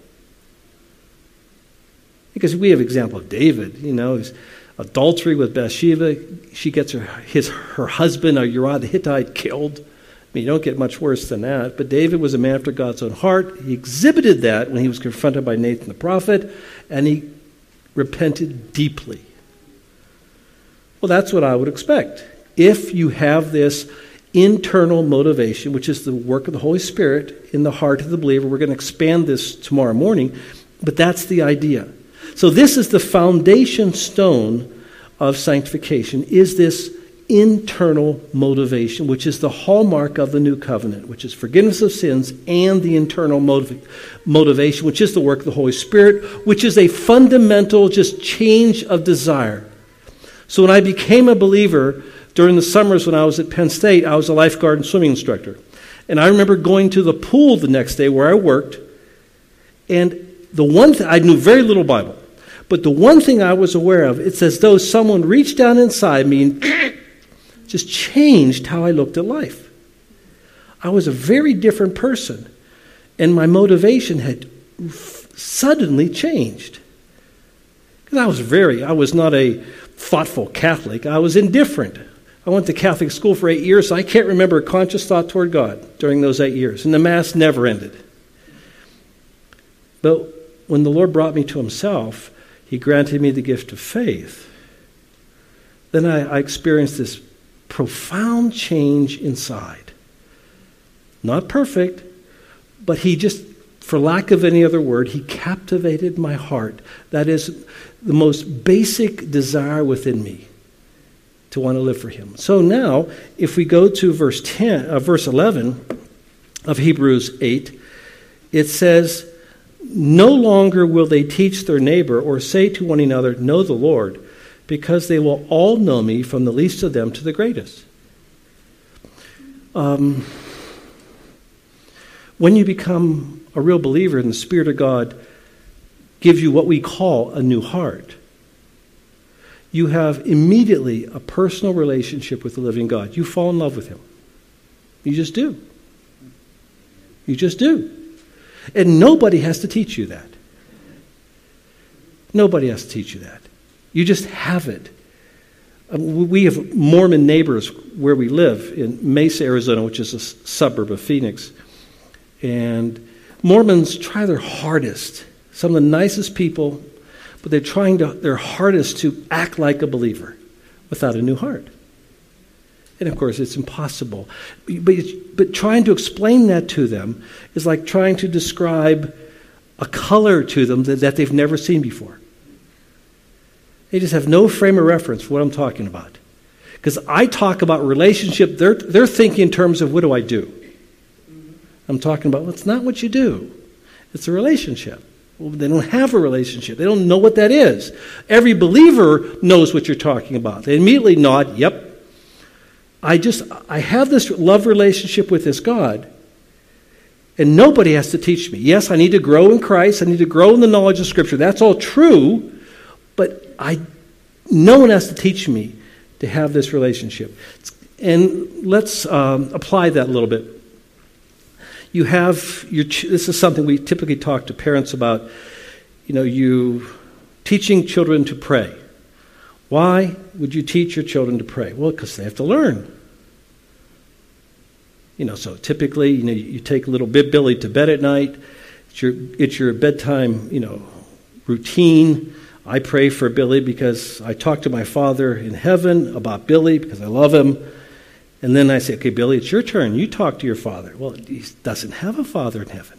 Because we have example of David, his adultery with Bathsheba. She gets her husband, Uriah the Hittite, killed. You don't get much worse than that. But David was a man after God's own heart. He exhibited that when he was confronted by Nathan the prophet, and he repented deeply. Well, that's what I would expect. If you have this internal motivation, which is the work of the Holy Spirit in the heart of the believer. We're going to expand this tomorrow morning, but that's the idea. So this is the foundation stone of sanctification, is this internal motivation, which is the hallmark of the new covenant, which is forgiveness of sins, and the internal motivation, which is the work of the Holy Spirit, which is a fundamental just change of desire. So when I became a believer, during the summers when I was at Penn State, I was a lifeguard and swimming instructor. And I remember going to the pool the next day where I worked, and the one thing, I knew very little Bible, but the one thing I was aware of, it's as though someone reached down inside me and just changed how I looked at life. I was a very different person, and my motivation had suddenly changed. Because I was not a thoughtful Catholic. I was indifferent. I went to Catholic school for 8 years, so I can't remember a conscious thought toward God during those 8 years. And the Mass never ended. But when the Lord brought me to himself, he granted me the gift of faith. Then I experienced this profound change inside. Not perfect, but he just, for lack of any other word, he captivated my heart. That is the most basic desire within me, to want to live for him. So now, if we go to verse 11 of Hebrews 8, it says, "No longer will they teach their neighbor or say to one another, 'Know the Lord,' because they will all know me, from the least of them to the greatest." When you become a real believer and the Spirit of God gives you what we call a new heart, you have immediately a personal relationship with the living God. You fall in love with him. You just do. You just do. And nobody has to teach you that. Nobody has to teach you that. You just have it. We have Mormon neighbors where we live in Mesa, Arizona, which is a suburb of Phoenix. And Mormons try their hardest. Some of the nicest people, but they're trying their hardest to act like a without a new heart. And of course, it's impossible. But trying to explain that to them is like trying to describe a color to them that they've never seen before. They just have no frame of reference for what I'm talking about. Because I talk about relationship, they're thinking in terms of, what do I do? I'm talking about, well, it's not what you do. It's a relationship. Well, they don't have a relationship. They don't know what that is. Every believer knows what you're talking about. They immediately nod, yep. I have this love relationship with this God, And nobody has to teach me. Yes, I need to grow in Christ. I need to grow in the knowledge of Scripture. That's all true. But no one has to teach me to have this relationship. And let's apply that a little bit. You have this is something we typically talk to parents about. You teaching children to pray. Why would you teach your children to pray? Well, because they have to learn. So typically, you take little Billy to bed at night. It's your bedtime, routine. I pray for Billy because I talk to my Father in heaven about Billy because I love him. And then I say, okay, Billy, it's your turn. You talk to your Father. Well, he doesn't have a Father in heaven.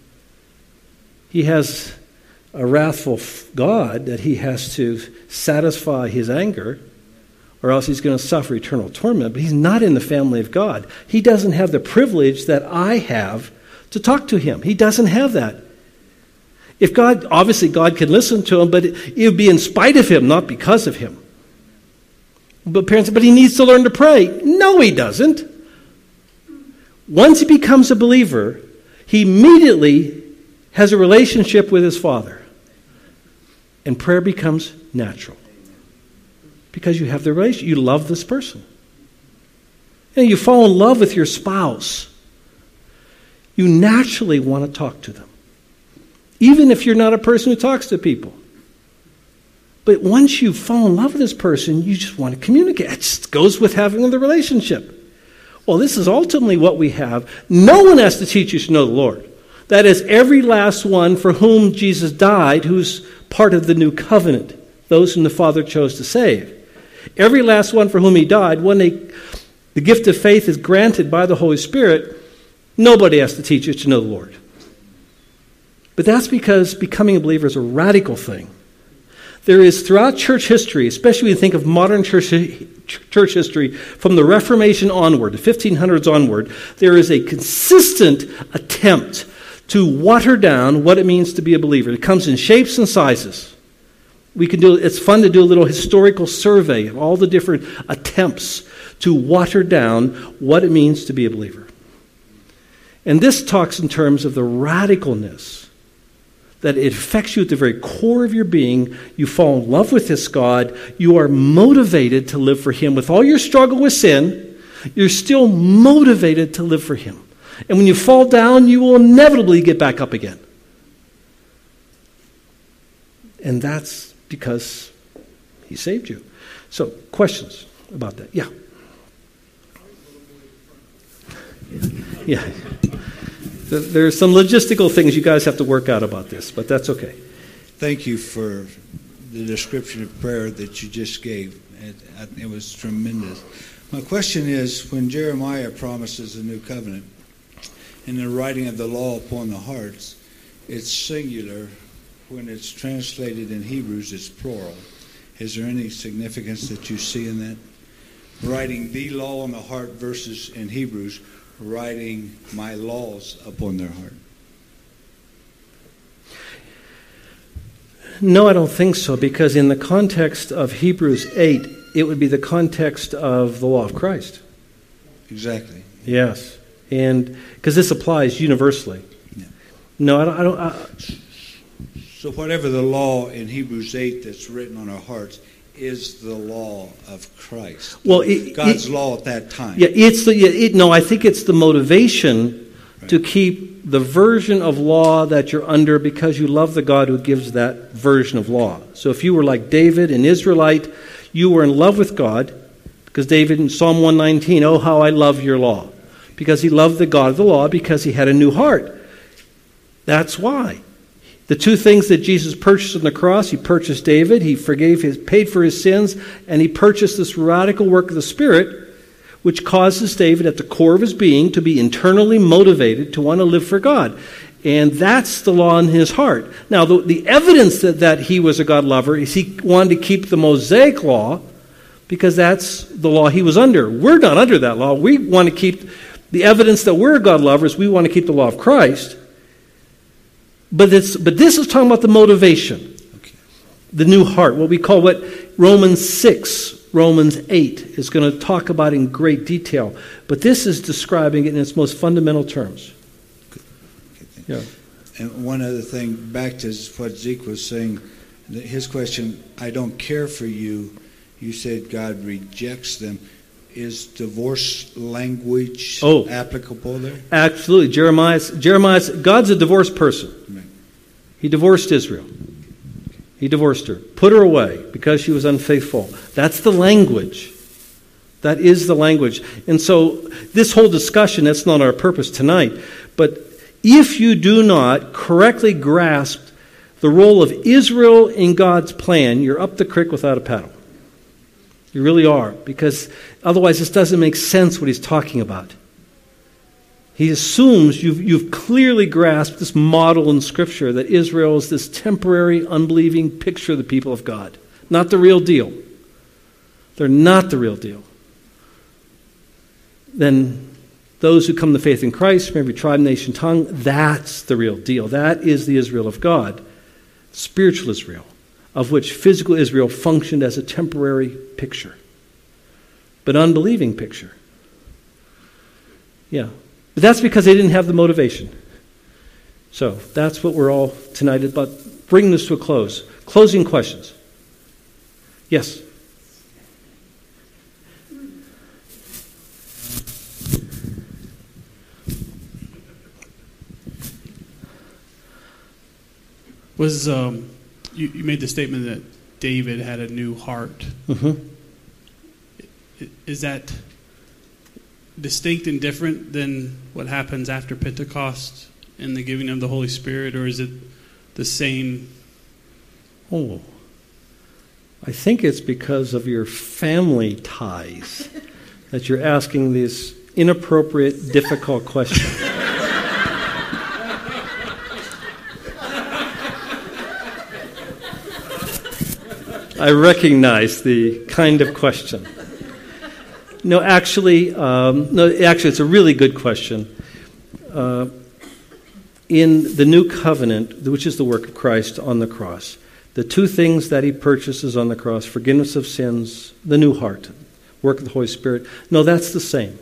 He has a wrathful God that he has to satisfy his anger, or else he's going to suffer eternal torment. But he's not in the family of God. He doesn't have the privilege that I have to talk to him. He doesn't have that. If God, obviously God can listen to him, but it would be in spite of him, not because of him. But parents say, but he needs to learn to pray. No, he doesn't. Once he becomes a believer, he immediately has a relationship with his Father. And prayer becomes natural. Because you have the relationship. You love this person. And you fall in love with your spouse. You naturally want to talk to them. Even if you're not a person who talks to people. But once you fall in love with this person, you just want to communicate. It just goes with having the relationship. Well, this is ultimately what we have. No one has to teach you to know the Lord. That is every last one for whom Jesus died, who's part of the new covenant. Those whom the Father chose to save. Every last one for whom he died, when the gift of faith is granted by the Holy Spirit, nobody has to teach you to know the Lord. But that's because becoming a believer is a radical thing. There is, throughout church history, especially when you think of modern church history, from the Reformation onward, the 1500s onward, there is a consistent attempt to water down what it means to be a believer. It comes in shapes and sizes. It's fun to do a little historical survey of all the different attempts to water down what it means to be a believer. And this talks in terms of the radicalness that it affects you at the very core of your being. You fall in love with this God. You are motivated to live for him. With all your struggle with sin, you're still motivated to live for him. And when you fall down, you will inevitably get back up again. And that's because he saved you. So, questions about that? Yeah. Yeah. There's some logistical things you guys have to work out about this, but that's okay. Thank you for the description of prayer that you just gave. It was tremendous. My question is, when Jeremiah promises a new covenant, in the writing of the law upon the hearts, it's singular. When it's translated in Hebrews, it's plural. Is there any significance that you see in that? Writing the law on the heart versus in Hebrews, writing my laws upon their heart. No, I don't think so, because in the context of Hebrews 8, it would be the context of the law of Christ. Exactly. Yes, and because this applies universally. Yeah. No, I don't. So whatever the law in Hebrews 8 that's written on our hearts is the law of Christ. Well, God's law at that time. Yeah, I think it's the motivation to keep the version of law that you're under because you love the God who gives that version of law. So if you were like David, an Israelite, you were in love with God, because David in Psalm 119, oh, how I love your law. Because he loved the God of the law, because he had a new heart. That's why. The two things that Jesus purchased on the cross, he purchased David, he paid for his sins, and he purchased this radical work of the Spirit, which causes David at the core of his being to be internally motivated to want to live for God. And that's the law in his heart. Now, the evidence that he was a God lover is he wanted to keep the Mosaic law, because that's the law he was under. We're not under that law. We want to keep the evidence that we're God lovers. We want to keep the law of Christ. But this is talking about the motivation, the new heart, what Romans 6, Romans 8 is going to talk about in great detail. But this is describing it in its most fundamental terms. Yeah. And one other thing, back to what Zeke was saying, his question, I don't care for you. You said God rejects them. Is divorce language applicable there? Absolutely. Jeremiah's God's a divorced person. Right. He divorced Israel. He divorced her. Put her away because she was unfaithful. That's the language. That is the language. And so this whole discussion, that's not our purpose tonight, but if you do not correctly grasp the role of Israel in God's plan, you're up the creek without a paddle. You really are, because otherwise this doesn't make sense what he's talking about. He assumes you've clearly grasped this model in Scripture that Israel is this temporary, unbelieving picture of the people of God. Not the real deal. They're not the real deal. Then those who come to faith in Christ, from every tribe, nation, tongue, that's the real deal. That is the Israel of God, spiritual Israel, of which physical Israel functioned as a temporary picture, but unbelieving picture. Yeah. But that's because they didn't have the motivation. So that's what we're all tonight about, bringing this to a close. Closing questions. Yes? Was you made the statement that David had a new heart. Mm-hmm. Is that distinct and different than what happens after Pentecost and the giving of the Holy Spirit, or is it the same? Oh, I think it's because of your family ties that you're asking this inappropriate, difficult question. I recognize the kind of question. No, actually, it's a really good question. In the new covenant, which is the work of Christ on the cross, the two things that he purchases on the cross, forgiveness of sins, the new heart, work of the Holy Spirit, no, that's the same.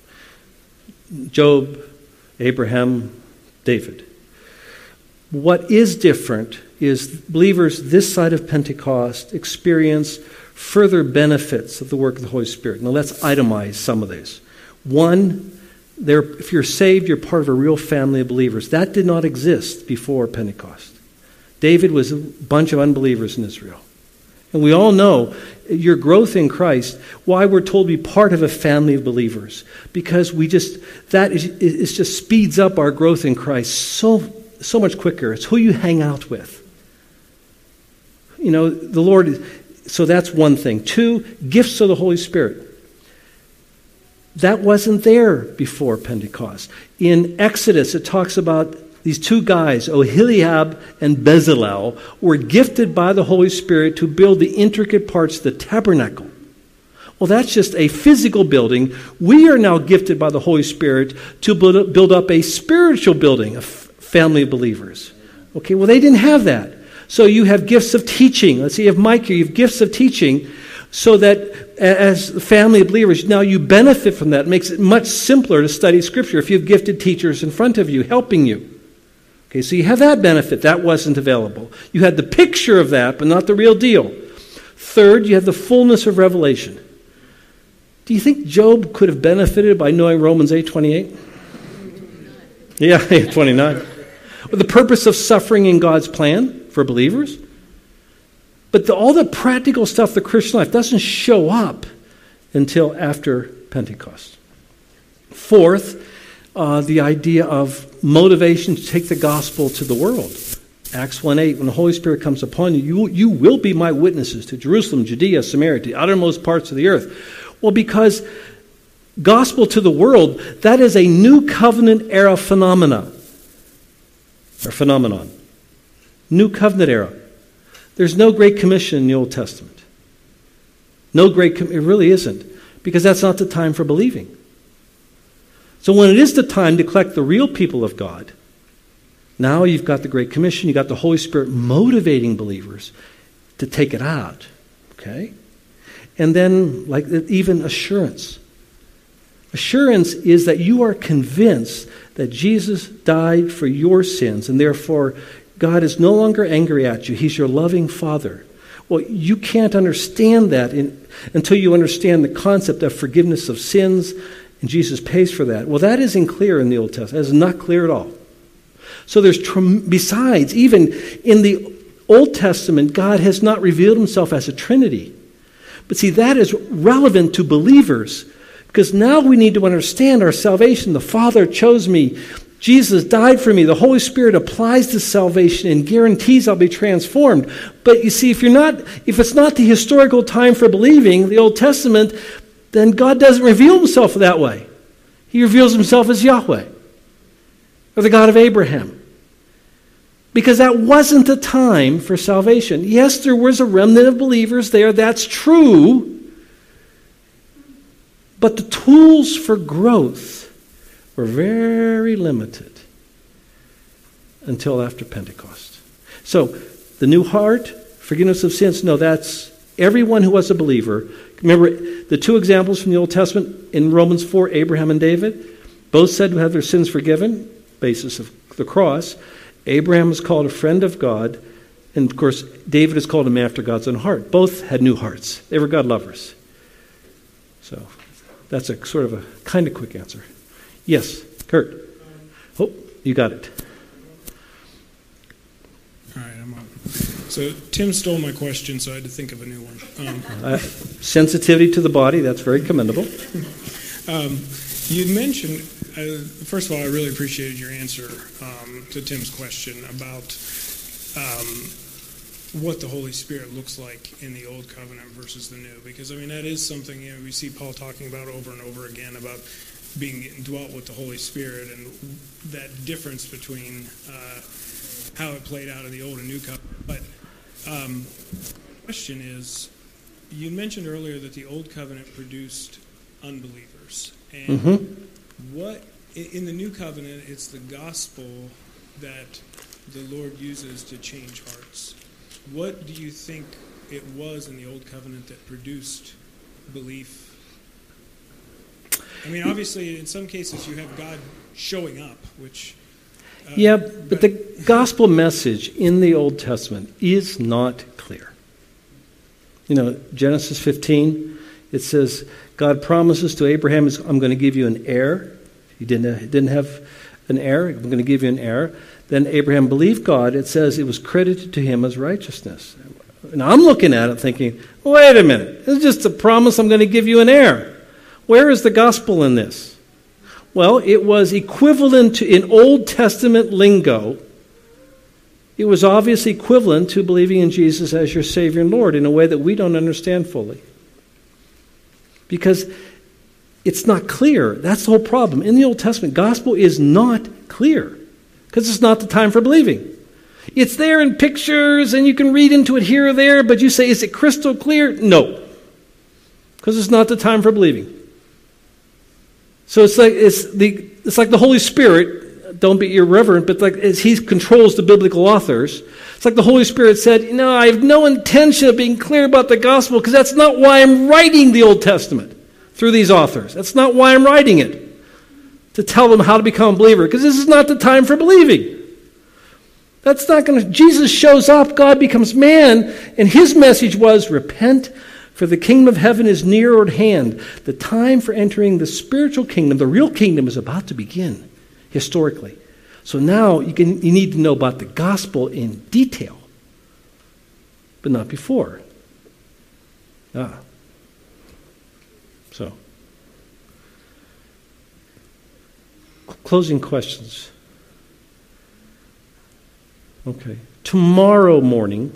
Job, Abraham, David. What is different is believers this side of Pentecost experience further benefits of the work of the Holy Spirit. Now let's itemize some of these. One, if you're saved, you're part of a real family of believers. That did not exist before Pentecost. David was a bunch of unbelievers in Israel. And we all know your growth in Christ, why we're told to be part of a family of believers. Because it just speeds up our growth in Christ so much quicker. It's who you hang out with. You know, the Lord, so that's one thing. Two, gifts of the Holy Spirit. That wasn't there before Pentecost. In Exodus, it talks about these two guys, Oholiab and Bezalel, were gifted by the Holy Spirit to build the intricate parts of the tabernacle. Well, that's just a physical building. We are now gifted by the Holy Spirit to build up a spiritual building, a family of believers. Okay, well, they didn't have that. So you have gifts of teaching. Let's say you have Mike here. You have gifts of teaching so that as a family of believers, now you benefit from that. It makes it much simpler to study Scripture if you have gifted teachers in front of you, helping you. Okay, so you have that benefit. That wasn't available. You had the picture of that, but not the real deal. Third, you have the fullness of revelation. Do you think Job could have benefited by knowing Romans 8:28? Yeah, 29. Well, the purpose of suffering in God's plan for believers. But all the practical stuff of the Christian life doesn't show up until after Pentecost. Fourth, the idea of motivation to take the gospel to the world. Acts 1:8, when the Holy Spirit comes upon you, you will be my witnesses to Jerusalem, Judea, Samaria, to the uttermost parts of the earth. Well, because gospel to the world, that is a new covenant era phenomenon. New covenant era. There's no Great Commission in the Old Testament. It really isn't. Because that's not the time for believing. So when it is the time to collect the real people of God, now you've got the Great Commission, you've got the Holy Spirit motivating believers to take it out. Okay? And then, like even assurance. Assurance is that you are convinced that Jesus died for your sins, and therefore God is no longer angry at you. He's your loving Father. Well, you can't understand that until you understand the concept of forgiveness of sins, and Jesus pays for that. Well, that isn't clear in the Old Testament. That is not clear at all. So besides, even in the Old Testament, God has not revealed himself as a Trinity. But see, that is relevant to believers, because now we need to understand our salvation. The Father chose me. Jesus died for me. The Holy Spirit applies to salvation and guarantees I'll be transformed. But you see, if it's not the historical time for believing, the Old Testament, then God doesn't reveal himself that way. He reveals himself as Yahweh, or the God of Abraham. Because that wasn't the time for salvation. Yes, there was a remnant of believers there. That's true. But the tools for growth were very limited until after Pentecost. So, the new heart, forgiveness of sins, no, that's everyone who was a believer. Remember, the two examples from the Old Testament in Romans 4, Abraham and David, both said to have their sins forgiven, basis of the cross. Abraham is called a friend of God, and of course, David is called a man after God's own heart. Both had new hearts. They were God lovers. So, that's a sort of a kind of quick answer. Yes, Kurt. Oh, you got it. All right, I'm on. So Tim stole my question, so I had to think of a new one. Sensitivity to the body, that's very commendable. You mentioned, first of all, I really appreciated your answer to Tim's question about what the Holy Spirit looks like in the Old Covenant versus the New. Because, I mean, that is something we see Paul talking about over and over again, about being dwelt with the Holy Spirit, and that difference between how it played out in the Old and New Covenant. But the question is, you mentioned earlier that the Old Covenant produced unbelievers. And what, in the New Covenant, it's the gospel that the Lord uses to change hearts. What do you think it was in the Old Covenant that produced belief? I mean, obviously, in some cases, you have God showing up, which... but the gospel message in the Old Testament is not clear. You know, Genesis 15, it says, God promises to Abraham, I'm going to give you an heir. He didn't have an heir. I'm going to give you an heir. Then Abraham believed God. It says it was credited to him as righteousness. And I'm looking at it thinking, wait a minute. It's just a promise I'm going to give you an heir. Where is the gospel in this? Well, it was equivalent to, in Old Testament lingo, it was obviously equivalent to believing in Jesus as your Savior and Lord in a way that we don't understand fully. Because it's not clear. That's the whole problem. In the Old Testament, gospel is not clear. Because it's not the time for believing. It's there in pictures, and you can read into it here or there, but you say, is it crystal clear? No. Because it's not the time for believing. So it's like the Holy Spirit, don't be irreverent, but like as he controls the biblical authors, it's like the Holy Spirit said, I have no intention of being clear about the gospel because that's not why I'm writing the Old Testament through these authors. That's not why I'm writing it, to tell them how to become a believer, because this is not the time for believing. That's not going to... Jesus shows up, God becomes man, and his message was, repent, for the kingdom of heaven is near at hand. The time for entering the spiritual kingdom, the real kingdom, is about to begin, historically. So now you need to know about the gospel in detail, but not before. So, closing questions. Okay. Tomorrow morning,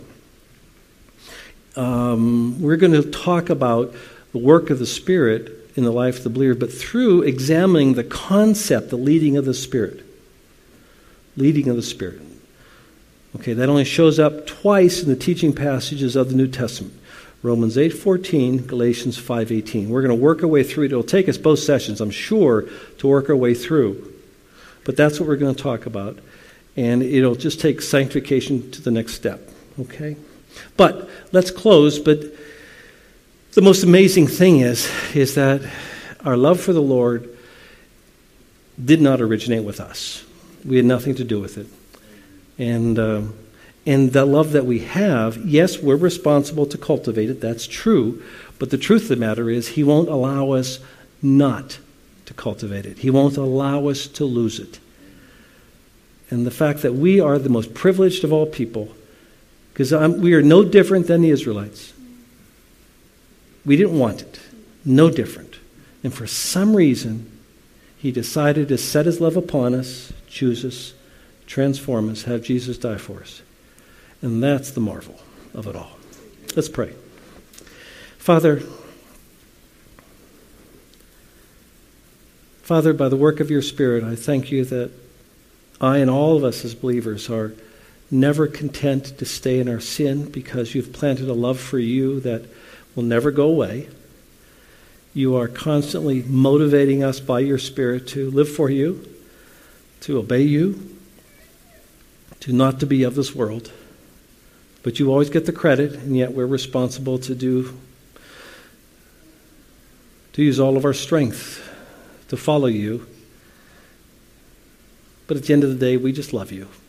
we're going to talk about the work of the Spirit in the life of the believer, but through examining the concept, the leading of the Spirit. Leading of the Spirit. Okay, that only shows up twice in the teaching passages of the New Testament. Romans 8:14, Galatians 5:18. We're going to work our way through it. It'll take us both sessions, I'm sure, to work our way through. But that's what we're going to talk about. And it'll just take sanctification to the next step. Okay? But let's close. But the most amazing thing is that our love for the Lord did not originate with us. We had nothing to do with it. And the love that we have, yes, we're responsible to cultivate it. That's true. But the truth of the matter is he won't allow us not to cultivate it. He won't allow us to lose it. And the fact that we are the most privileged of all people, because we are no different than the Israelites. We didn't want it. No different. And for some reason, he decided to set his love upon us, choose us, transform us, have Jesus die for us. And that's the marvel of it all. Let's pray. Father, by the work of your Spirit, I thank you that I and all of us as believers are never content to stay in our sin because you've planted a love for you that will never go away. You are constantly motivating us by your Spirit to live for you, to obey you, to not to be of this world. But you always get the credit, and yet we're responsible to use all of our strength to follow you. But at the end of the day, we just love you.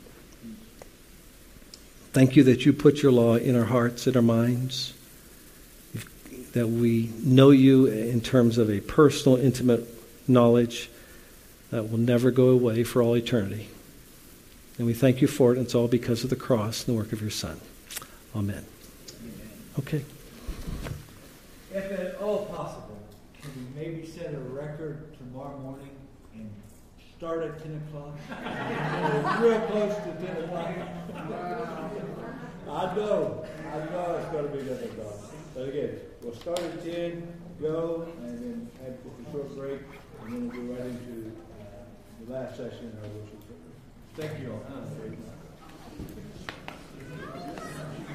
Thank you that you put your law in our hearts, in our minds, that we know you in terms of a personal, intimate knowledge that will never go away for all eternity. And we thank you for it, and it's all because of the cross and the work of your Son. Amen. Okay. If at all possible, can we maybe set a record tomorrow morning and start at 10 o'clock? Real close to 10 o'clock. I know it's going to be 10 o'clock. But again, we'll start at 10, go, and then have a short break, and then we'll go right into the last session of our worship service. Thank you all.